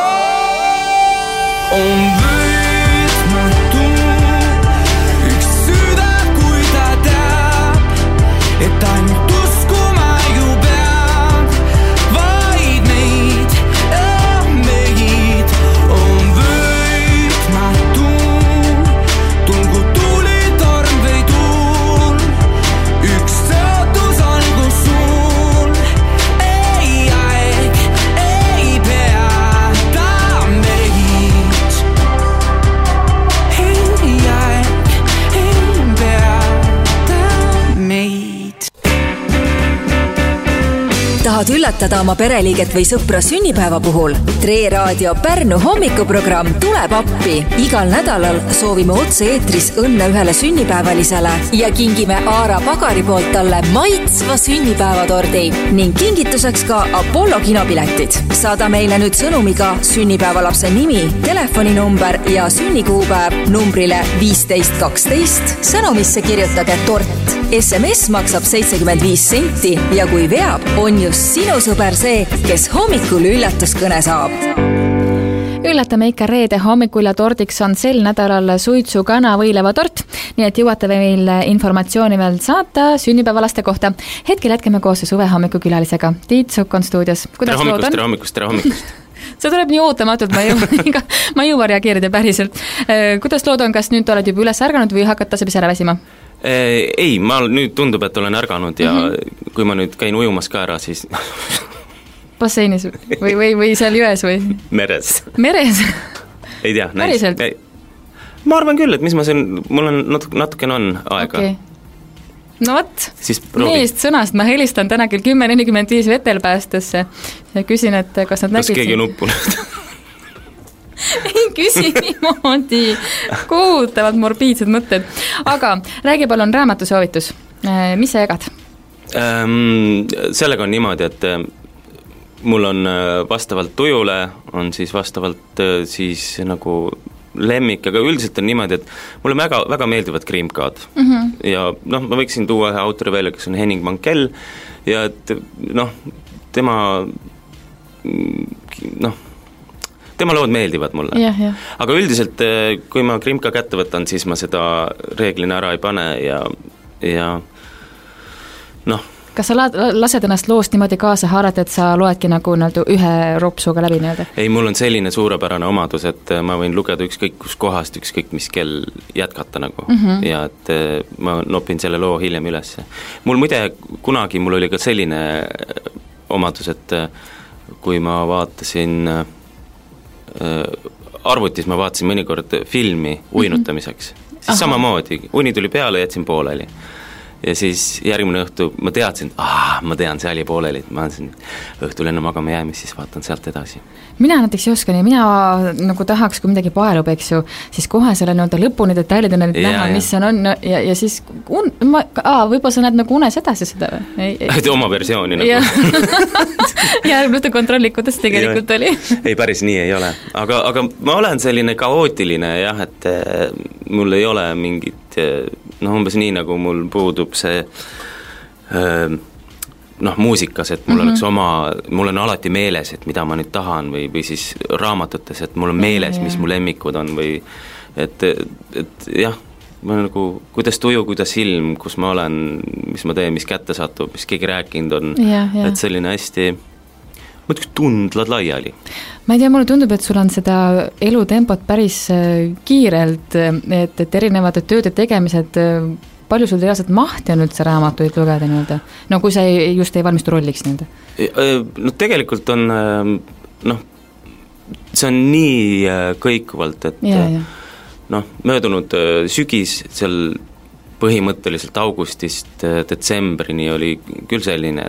on võitmatu üks süda, kui ta teab, et ainult uskuma ju peab. Vaid meid, jah tahad üllatada oma pereliiget või sõpra sünnipäeva puhul? Tre Raadio Pärnu hommikuprogramm tuleb appi. Igal nädalal soovime otse-eetris õnne ühele sünnipäevalisele ja kingime Aara Pagari poolt talle maitsva sünnipäevatordi ning kingituseks ka Apollo kinopiletid. Saada meile nüüd sõnumiga sünnipäevalapse nimi, telefoninumber ja sünnikuupäev numbrile viisteist kaksteist. Sõnumisse kirjutage tort. S M S maksab seitsekümmend viis senti ja kui veab, on just sinu sõber see, kes hommikul üllatuskõne saab. Üllatame ikka reede hommikul ja tordiks on sel nädalal suitsu kana võileva tort, nii et jõuate meil informatsiooni veel saata sünnipäevalaste kohta. Hetkel jätkame koos suve hommikukülalisega. Tiit Sukk on stuudios. Tere hommikust, tere hommikust, tere hommikust. See tuleb nii ootamatult, ma jõua, ma jõua reageerida päriselt. Kuidas lood on, kas nüüd oled juba üles ärganud või hakkad tasapis ära väsima? Ei, ma nüüd tundub, et olen ärganud ja mm-hmm. kui ma nüüd käin ujumas ka ära, siis basseinis või, või, või seal jões või? Meres. Meres? Ei tea, näis. Ma arvan küll, et mis ma siin, mul on nat- natukene on aega. Okay. No võt, neist sõnast ma helistan täna küll kümme nelikümmend viis vetelpäästesse ja küsin, et kas nad nägid... Kas keegi nuppunud? Ei küsi niimoodi, kohutavad morbiidsed mõtted. Aga räägi palun raamatusoovitus, mis sa jagad? Ähm, sellega on niimoodi, et mul on vastavalt tujule, on siis vastavalt siis nagu lemmik, aga üldiselt on niimoodi, et mulle väga, väga meeldivad krimkad mm-hmm. ja noh, ma võiksin tuua ühe autori välja, kes on Henning Mankell ja et noh, tema noh, tema lood meeldivad mulle yeah, yeah. aga üldiselt, kui ma krimka kätte võtan, siis ma seda reeglina ära ei pane ja, ja noh. Kas sa lased ennast loost niimoodi kaasa haarata, et sa loedki nagu ühe ropsuga läbi nii-öelda? Ei, mul on selline suurepärane omadus, et ma võin lugeda ükskõik kus kohast, ükskõik mis kell jätkata nagu mm-hmm. ja et ma nopin selle loo hiljem ülesse. Mul muide kunagi, mul oli ka selline omadus, et kui ma vaatasin arvutis, ma vaatasin mõnikord filmi uinutamiseks, mm-hmm. siis Aha. samamoodi, uni tuli peale, jätsin pooleli. Ja siis järgmine õhtu ma teadsin, ah, ma tean, see oli pooleli, ma siin õhtul enne magama jäämis, siis vaatan sealt edasi. Mina näiteks ei oska nii, mina nagu tahaks, kui midagi paelub, eks ju, siis kohe selle nii-öelda lõpuni detailid on näha, ja. Mis see on ja, ja siis un, ma, aa, võib-olla sa näed nagu unes edasi seda või? Oma versiooni nagu. Ja, ja lõhtu kontrolli, kuidas tegelikult oli. Ei, päris nii ei ole, aga, aga ma olen selline kaootiline jah, et mul ei ole mingit, noh umbes nii nagu mul puudub see noh, muusikas, et mul mm-hmm. oleks oma, mul on alati meeles, et mida ma nüüd tahan või, või siis raamatutes, et mul on meeles, yeah, yeah. mis mu lemmikud on või et, et jah, ma nagu, kuidas tuju, kuidas ilm, kus ma olen, mis ma teen, mis kätte satub, mis keegi rääkinud on, yeah, yeah. et selline hästi, ma ütleks, tundlad laiali. Ma ei tea, mulle tundub, et sul on seda elutempot päris kiirelt, et, et erinevate tööde tegemised palju sul reaalselt mahti on üldse raamatuid lugeda nii-öelda? No kui sa ei, just ei valmistu rolliks nii-öelda? No tegelikult on, noh, see on nii kõikuvalt, et ja, ja. noh, möödunud sügis seal põhimõtteliselt augustist detsembrini oli küll selline,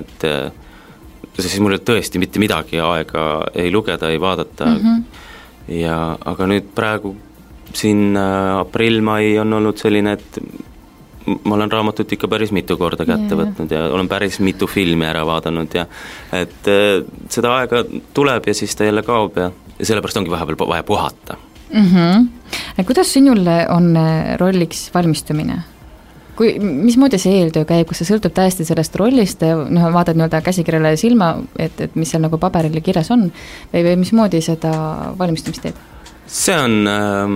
et siis mul tõesti mitte midagi aega ei lugeda, ei vaadata mm-hmm. ja aga nüüd praegu siin aprill-mai on olnud selline, et ma olen raamatut ikka päris mitu korda kätte yeah. võtnud ja olen päris mitu filmi ära vaadanud ja et seda aega tuleb ja siis ta jälle kaob ja, ja sellepärast ongi vahepeal vaja puhata. Mm-hmm. Kuidas sinul on rolliks valmistumine? Kui, mismoodi see eeltöö käib, kas see sõltub täiesti sellest rollist, noh, vaatad nii-öelda käsikirjale silma, et, et mis seal nagu paberil kirjas on või, või mismoodi seda valmistumist teed? See on ähm,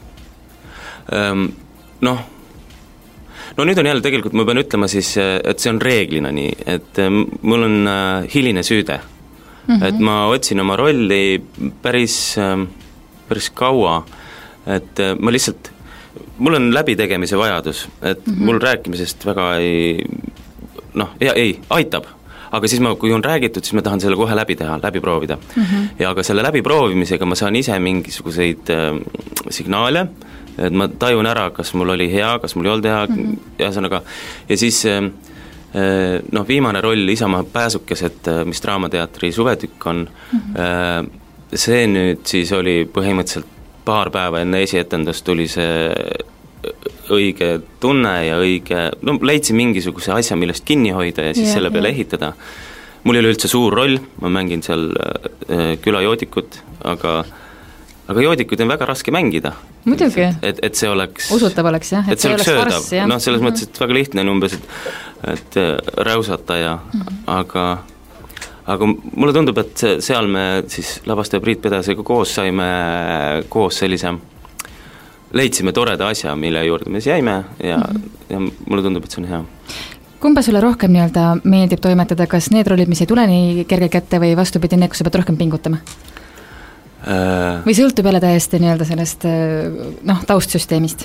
ähm, noh no nüüd on jälle tegelikult, ma pean ütlema siis, et see on reeglina nii, et mul on hiline süüde mm-hmm. et ma otsin oma rolli päris, päris kaua, et ma lihtsalt, mul on läbitegemise vajadus, et mm-hmm. mul rääkimisest väga ei, noh, ja ei, aitab, aga siis ma, kui on räägitud, siis ma tahan selle kohe läbi teha, läbi proovida mm-hmm. ja aga selle läbi proovimisega ma saan ise mingisuguseid äh, signaale, et ma tajun ära, kas mul oli hea, kas mul ei olnud hea mm-hmm. ühesõnaga, ja siis noh, viimane roll Isamaa pääsukesed, mis Draamateatri suvetükk on, mm-hmm. see nüüd siis oli põhimõtteliselt paar päeva enne esietendust tuli see õige tunne ja õige, no leidsin mingisuguse asja, millest kinni hoida ja siis yeah, selle peale yeah. ehitada. Mul ei ole üldse suur roll, ma mängin seal külajoodikut, aga aga joodikuid on väga raske mängida. Muidugi. Et, et see oleks... Usutav oleks, jah. Et, et see oleks söödav. Noh, selles mm-hmm. mõttes, et väga lihtne on umbes, et, et räusata ja mm-hmm. aga, aga mulle tundub, et seal me siis lavastaja Priit Pedasega koos saime koos sellise, leidsime toreda asja, mille juurde me jäime ja, mm-hmm. ja mulle tundub, et see on hea. Kumba sulle rohkem nii-öelda meeldib toimetada, kas need rollid, mis ei tule nii kerge kätte või vastupidi, need, kus sa pead rohkem pingutama? Või sõltub jälle täiesti nii-öelda sellest noh, taustsüsteemist?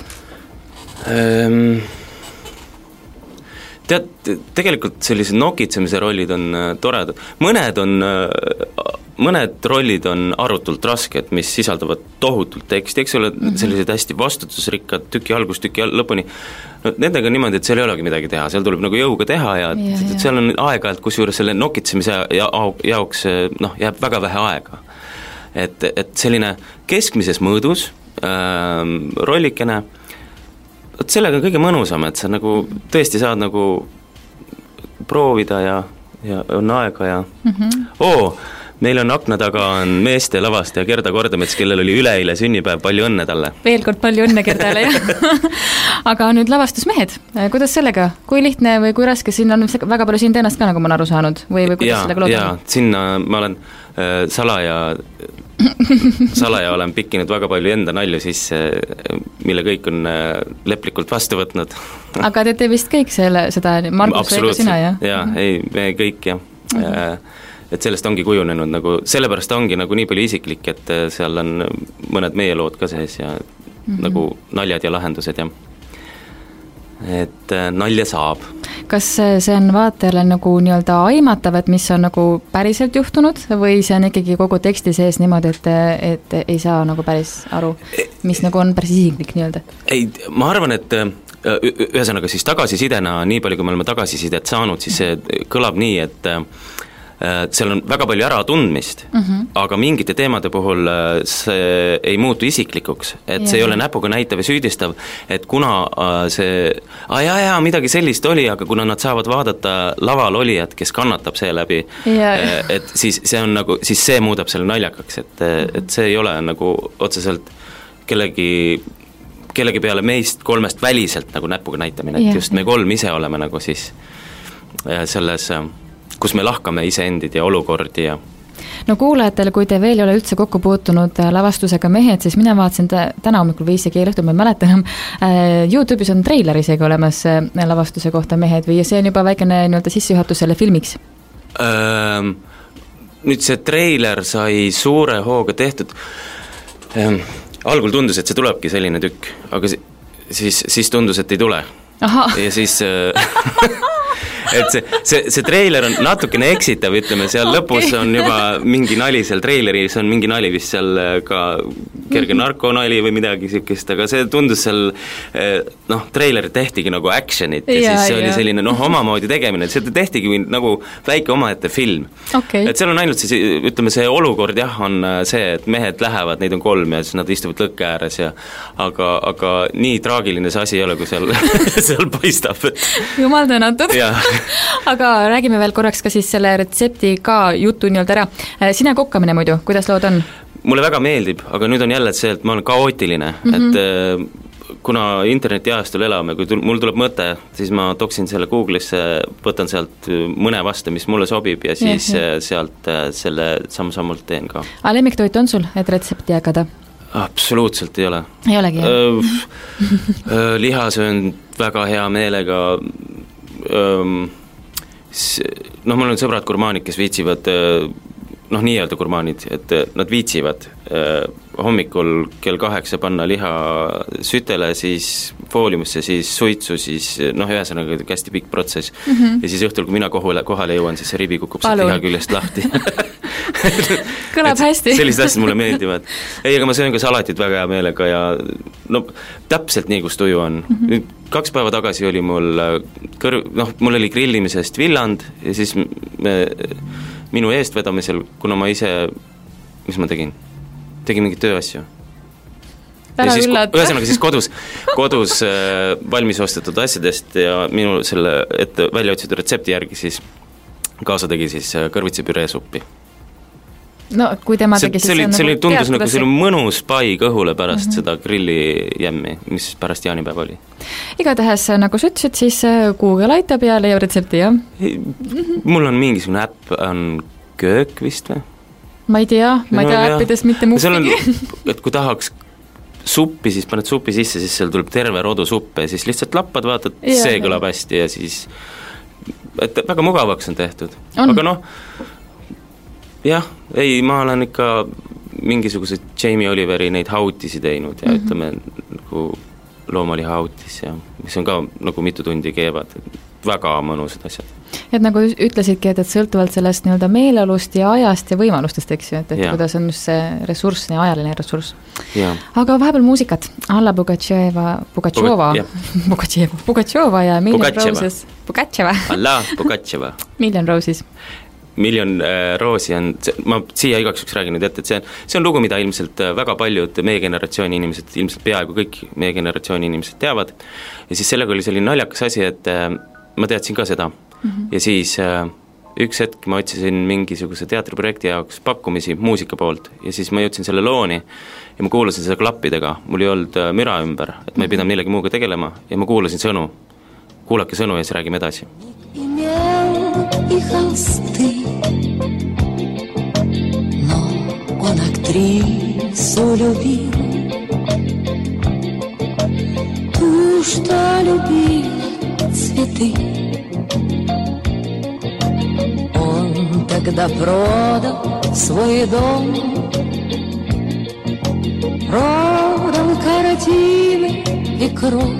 Tead, tegelikult sellised nokitsemise rollid on toredad. Mõned on, mõned rollid on arutult rasked, mis sisaldavad tohutult teksti, eks ole, mm-hmm. sellised hästi vastutusrikkad tüki algus, tüki lõpuni. No, nendega on niimoodi, et seal ei olegi midagi teha, seal tuleb nagu jõuga teha ja, ja, ja. seal on aeg-ajalt, kusjuures selle nokitsemise jaoks noh, jääb väga vähe aega. Et, et selline keskmises mõõdus äh, rollikene, et sellega on kõige mõnusam, et sa nagu tõesti saad nagu proovida ja, ja on aega ja mm-hmm. oo, meil on akna taga on meeste lavastaja Gerda Kordamets, kellel oli üleeile sünnipäev, palju õnne talle. Veel kord palju õnne Gerdale, jah. Aga nüüd lavastusmehed, kuidas sellega? Kui lihtne või kui raske, siin on väga palju sind ennast ka, nagu ma olen aru saanud, või, või kuidas ja, sellega lood on? Jaa, sinna ma olen äh, salaja salaja olen pikkinud väga palju enda nalju sisse, mille kõik on leplikult vastu võtnud. Aga teete vist kõik selle, seda Margus või ka sina, jah? Jaa, ei, me kõik, jah. Mm-hmm. Et sellest ongi kujunenud nagu, sellepärast ongi nagu nii palju isiklik, et seal on mõned meie lood ka sees ja mm-hmm. nagu naljad ja lahendused, jah. Et nalja saab. Kas see on vaatajale nagu nii-öelda aimatav, et mis on nagu päriselt juhtunud või see on ikkagi kogu teksti sees niimoodi, et, et ei saa nagu päris aru, mis nagu on päris isiklik nii-öelda? Ei, ma arvan, et ühesõnaga siis tagasisidena, nii palju kui me oleme tagasisidet saanud, siis see kõlab nii, et seal on väga palju äratundmist, mm-hmm. aga mingite teemade puhul see ei muutu isiklikuks, et yeah. see ei ole näpuga näitav ja süüdistav, et kuna see, aa jaa, jaa, midagi sellist oli, aga kuna nad saavad vaadata laval olijat, kes kannatab see läbi, yeah. et siis see on nagu, siis see muudab selle naljakaks, et, et see ei ole nagu otseselt kellegi kellegi peale meist kolmest väliselt nagu näpuga näitamine, et yeah. just me kolm ise oleme nagu siis selles kus me lahkame iseendid ja olukordi ja no kuulajatele, kui te veel ei ole üldse kokku puutunud lavastusega Mehed, siis mina vaatasin täna hommikul või isegi õhtul, ma ei mäleta enam, YouTube'is on treiler isegi olemas lavastuse kohta Mehed või see on juba väikene nii-öelda sissejuhatus selle filmiks? Ähm, nüüd see treiler sai suure hooga tehtud, ähm, algul tundus, et see tulebki selline tükk, aga siis, siis tundus, et ei tule. Aha. Ja siis et see, see, see treiler on natukene eksitav, ütleme, seal okay. lõpus on juba mingi nali seal treileris, on mingi nali vist seal ka kerge narkonali või midagi sükest, aga see tundus seal, noh, treiler tehtigi nagu actionit ja, ja siis see ja. oli selline, noh, omamoodi tegemine, see tehtigi nagu väike omaette film. Okay. Et seal on ainult siis, ütleme, see olukord jah, on see, et mehed lähevad, neid on kolm ja siis nad istuvad lõkke ääres ja aga, aga nii traagiline see asi ei ole, kui seal, seal paistab. Jumal tänatud. Aga räägime veel korraks ka siis selle retsepti ka jutu nii-öelda ära. Sina kokkamine muidu, kuidas lood on? Mulle väga meeldib, aga nüüd on jälle see, et ma olen kaootiline, mm-hmm. et kuna internetiajastul elame, kui tul- mul tuleb mõte, siis ma toksin selle Google'isse, võtan sealt mõne vastu, mis mulle sobib ja siis ja, ja. sealt selle samm-sammult teen ka. A lemmiktoit on sul, et retsepti jagada? Absoluutselt ei ole. Ei olegi, jah? Öö, liha söön väga hea meelega, noh, mul on sõbrad gurmaanid, kes viitsivad, noh, nii-öelda gurmaanid, et nad viitsivad hommikul kell kaheksa panna liha sütele, siis fooliumisse, siis suitsu, siis noh, ühesõnaga hästi pikk protsess mm. -hmm. ja siis õhtul, kui mina kohale, kohale jõuan, siis see ribi kukub sealt liha küljest lahti. Kõlab hästi. Sellised asjad mulle meeldivad. Ei, aga ma söön ka salatit väga hea meelega ja no täpselt nii, kus tuju on mm. -hmm. Kaks päeva tagasi oli mul kõr-, noh, mul oli grillimisest villand ja siis me, minu eestvedamisel, kuna ma ise, mis ma tegin? Tegin mingit tööasju. Ja siis, ühesõnaga siis kodus, kodus äh, valmis ostetud asjadest ja minu selle ette välja otsitud retsepti järgi siis kaasa tegi siis kõrvitsi püreesuppi. No kui tema tegi see, siis see, see nagu tundus nagu see mõnus pai kõhule pärast mm -hmm. seda grillijämmi, mis pärast jaanipäeva oli. Igatahes, nagu sa ütlesid, siis Google aitab ja leiab retsepti, jah? Mul on mingisugune äpp, on köök vist või? Ma ei tea, ma ei tea no, äppidest mitte muhvigi. Et kui tahaks suppi, siis paned supi sisse, siis seal tuleb terve rodu suppe ja siis lihtsalt lappad, vaatad, ja, see kõlab hästi ja siis et väga mugavaks on tehtud. On. Aga noh, jah, ei, ma olen ikka mingisugused Jamie Oliveri neid hautisi teinud ja mm -hmm. ütleme nagu loomaliha hautis ja mis on ka nagu mitu tundi keevad, väga mõnusad asjad. Et nagu ütlesidki, et, et sõltuvalt sellest nii-öelda meeleolust ja ajast ja võimalustest, eks ju, et, et kuidas on just see ressurss, ajaline ressurss. Aga vahepeal muusikat, Alla Pugatševa, Pugatšova, Pugatševa, Pugatšova ja Million Roses, Pugatševa. Alla Pugatševa. Million Roses. Miljon äh, roosi on, ma siia igaks juks räägin nüüd ette, et see on, see on lugu, mida ilmselt väga paljud meie generatsiooni inimesed, ilmselt peaaegu kõik meie generatsiooni inimesed teavad ja siis sellega oli selline naljakas asi, et äh, ma teadsin ka seda mm -hmm. ja siis äh, üks hetk ma otsisin mingisuguse teatriprojekti jaoks pakkumisi muusika poolt ja siis ma jõudsin selle looni ja ma kuulasin seda klappidega, mul ei olnud äh, müra ümber, et ma ei pidanud millegi muuga tegelema ja ma kuulasin sõnu, kuulake sõnu ja siis räägime edasi. И холсты, но он актрису любил, ту, что любил цветы. Он тогда продал свой дом, продал картины и кровь.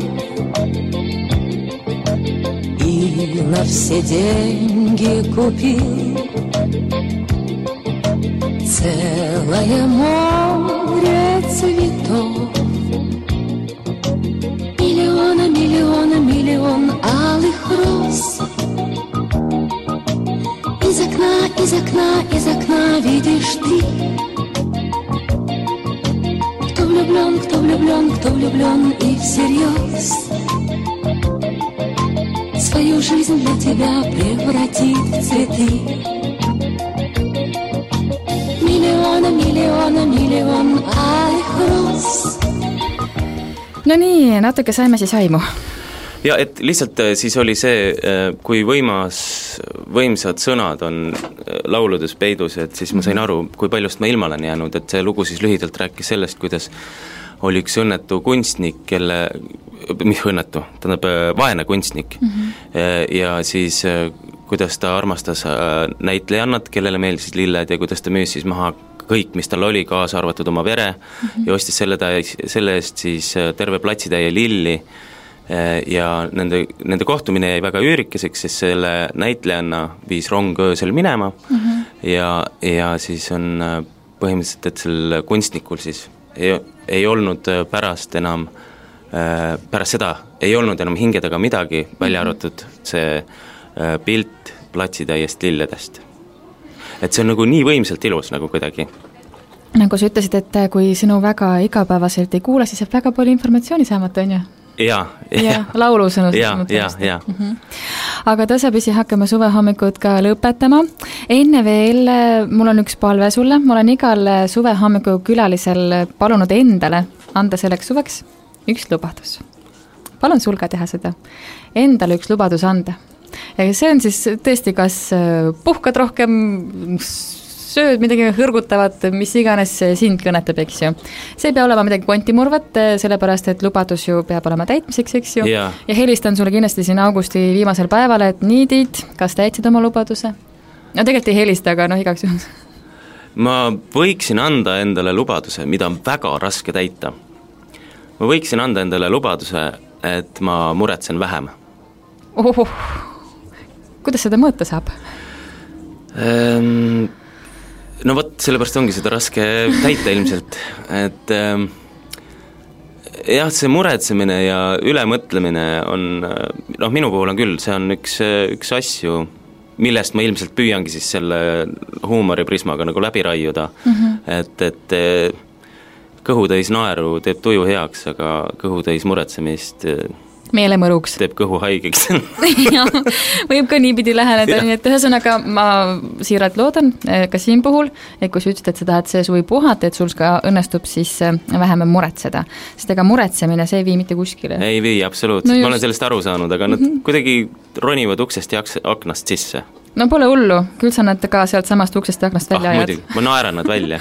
И на все деньги купил целое море цветов. Миллиона, миллиона, миллион алых роз. Из окна, из окна, из окна видишь ты. Кто влюблен, кто влюблен, кто влюблен и всерьез. Свою жизнь для тебя превратит в цветы. Миллиона, миллиона, миллиon алых roos. No nii, natuke saime siis aimu. Ja et lihtsalt siis oli see, kui võimas, võimsad sõnad on lauludes peidus, et siis ma sain aru, kui paljust ma ilma olen jäänud, et see lugu siis lühidalt rääkis sellest, kuidas oli üks õnnetu kunstnik, kelle mis õnnetu, tähendab vaene kunstnik mm -hmm. ja siis kuidas ta armastas näitlejannat, kellele meeldisid lilled ja kuidas ta müüs siis maha kõik, mis tal oli, kaasa arvatud oma vere mm -hmm. ja ostis selle, täis, selle eest siis terve platsitäie lilli ja nende, nende kohtumine jäi väga üürikeseks, sest selle näitlejanna viis rong öösel minema mm -hmm. ja, ja siis on põhimõtteliselt, et sel kunstnikul siis ei, ei olnud pärast enam pärast seda ei olnud enam hinge taga midagi, välja arvatud see pilt platsitäiest lilledest. Et see on nagu nii võimselt ilus nagu kuidagi. Nagu sa ütlesid, et kui sinu väga igapäevaselt ei kuula, siis jääb väga palju informatsiooni saamata, on ju? Jaa. Ja laulusõnu. Jaa, jaa, jaa. Aga tasapisi hakkame suvehommikud ka lõpetama. Enne veel, mul on üks palve sulle, ma olen igal suvehommiku külalisel palunud endale anda selleks suveks üks lubadus. Palun sul ka teha seda. Endale üks lubadus anda. Ja see on siis tõesti, kas puhkad rohkem, sööd midagi hõrgutavat, mis iganes sind kõnetab, eks ju. See ei pea olema midagi kontimurvat, sellepärast, et lubadus ju peab olema täitmiseks, eks ju. Ja, ja helistan sulle kindlasti siin augusti viimasel päeval, et nii Tiit, kas täitsid oma lubaduse? No tegelikult ei helista, aga noh, igaks juhul. Ma võiksin anda endale lubaduse, mida on väga raske täita. Ma võiksin anda endale lubaduse et ma muretsen vähem. Ohoh, kuidas seda mõõta saab? Ehm, no võt, sellepärast ongi seda raske täita ilmselt, et ehm, jah, see muretsemine ja ülemõtlemine on, noh minu puhul on küll, see on üks, üks asju, millest ma ilmselt püüangi siis selle huumoriprismaga nagu läbi raiuda, mm-hmm. et, et kõhutäis naeru teeb tuju heaks, aga kõhutäis muretsemist meelemõruks teeb kõhu haigeks. Ja, võib ka niipidi läheneda, nii et ühesõnaga ma siiralt loodan ka siin puhul, et kui sa ütlesid, et sa tahad see suvi puhata, et sul ka õnnestub siis vähem muretseda. Sest ega muretsemine, see ei vii mitte kuskile. Ei vii, absoluutselt, no ma olen sellest aru saanud, aga nad mm-hmm. kuidagi ronivad uksest ja aknast sisse. No pole hullu, küll sa nad ka sealt samast uksest ja aknast välja ah, ajad. Muidugi, ma naeran nad välja.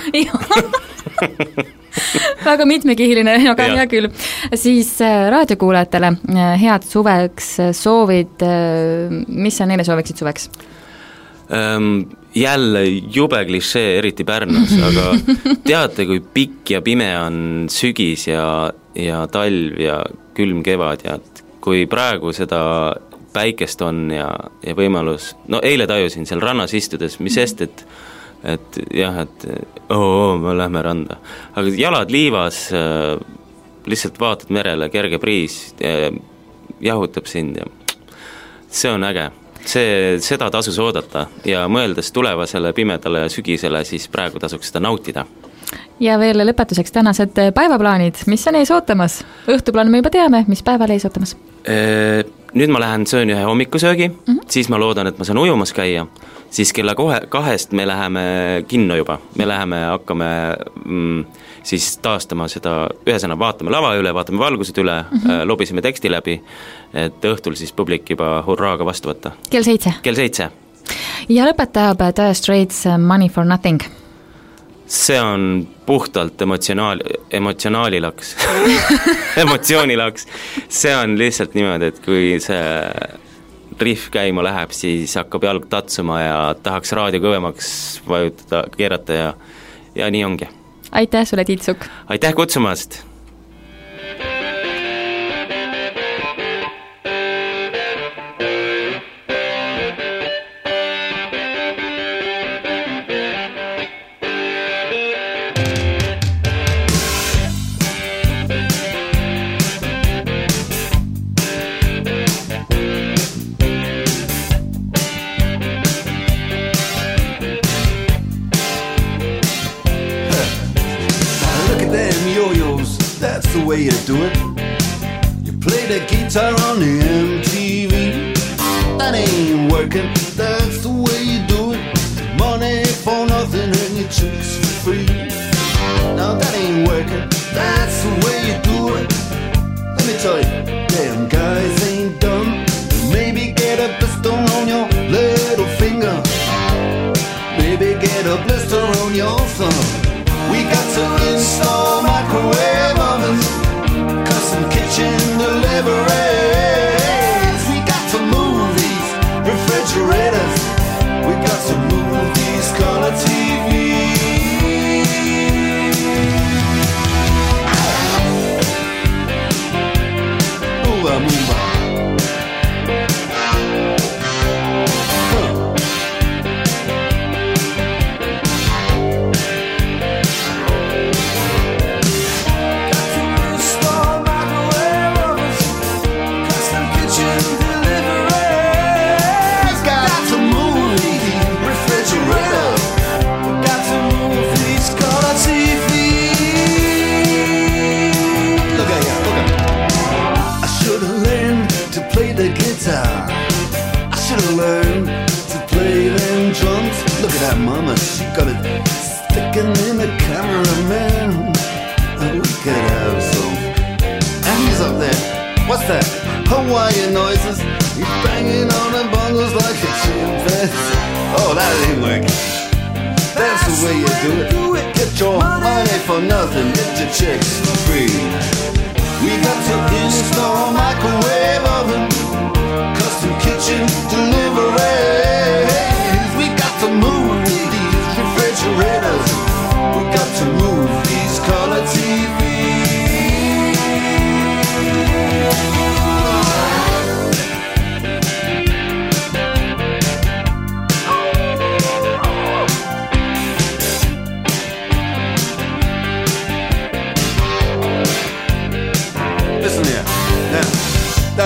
Väga mitmekihiline, aga hea küll. Siis raadiokuulajatele head suveks soovid, mis sa neile sooviksid suveks? Ähm, jälle jube klišee, eriti Pärnus, aga teate, kui pikk ja pime on sügis ja, ja talv ja külm kevad ja kui praegu seda päikest on ja, ja võimalus, no eile tajusin seal rannas istudes, mis eest, et et jah, et oo, oo, me lähme randa. Aga jalad liivas, äh, lihtsalt vaatad merele, kerge priis, äh, jahutab sind ja see on äge. See, seda tasus oodata ja mõeldes tulevasele pimedale ja sügisele, siis praegu tasuks seda nautida. Ja veel lõpetuseks tänased päevaplaanid, mis on ees ootamas? Õhtuplaan me juba teame, mis päeval ees ootamas? E, nüüd ma lähen söön ühe hommikusöögi, mm-hmm. siis ma loodan, et ma saan ujumas käia, siis kella kohe, kahest me läheme kinno juba, me läheme, hakkame mm, siis taastama seda, ühesõna vaatame lava üle, vaatame valgused üle, mm-hmm. lobiseme teksti läbi, et õhtul siis publik juba hurraaga vastu võtta. Kell seitse? Kell seitse. Ja lõpetab Dire Straits Money for Nothing. See on puhtalt emotsionaal, emotsionaalilaks, emotsioonilaks. See on lihtsalt niimoodi, et kui see riff käima läheb, siis hakkab jalg tatsuma ja tahaks raadio kõvemaks vajutada, keerata ja, ja nii ongi. Aitäh sulle, Tiit Sukk! Aitäh kutsumast! You do it. You play the guitar on the M T V. That ain't working. That's the way you do it. Money for nothing and your chicks for free. Now that ain't working. That's the way you do it. Let me tell you, damn guys ain't dumb. Maybe get a blister on your little finger. Maybe get a blister on your thumb. We got to install microwave ovens. Custom kitchen deliveries. We got to move these refrigerators. We got to move these color T Vs. Move on, move on. Mama, she got it sticking in the cameraman. Oh, we could have some. And he's up there. What's that? Hawaiian noises. He's banging on the bongos like a chimpanzee. Oh, that ain't working. That's the way you do it. Get your money for nothing. Get your chicks for free. We got to install microwave oven. Custom kitchen delivery. We got to move refrigerators. We got to move these color T Vs.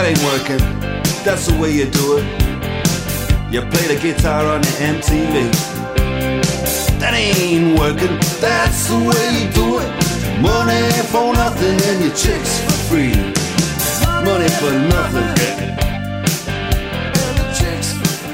ain't working. That's the way you do it. You play the guitar on the M T V. That ain't working. That's the way you do it. Money for nothing and your chicks for free. Money for nothing.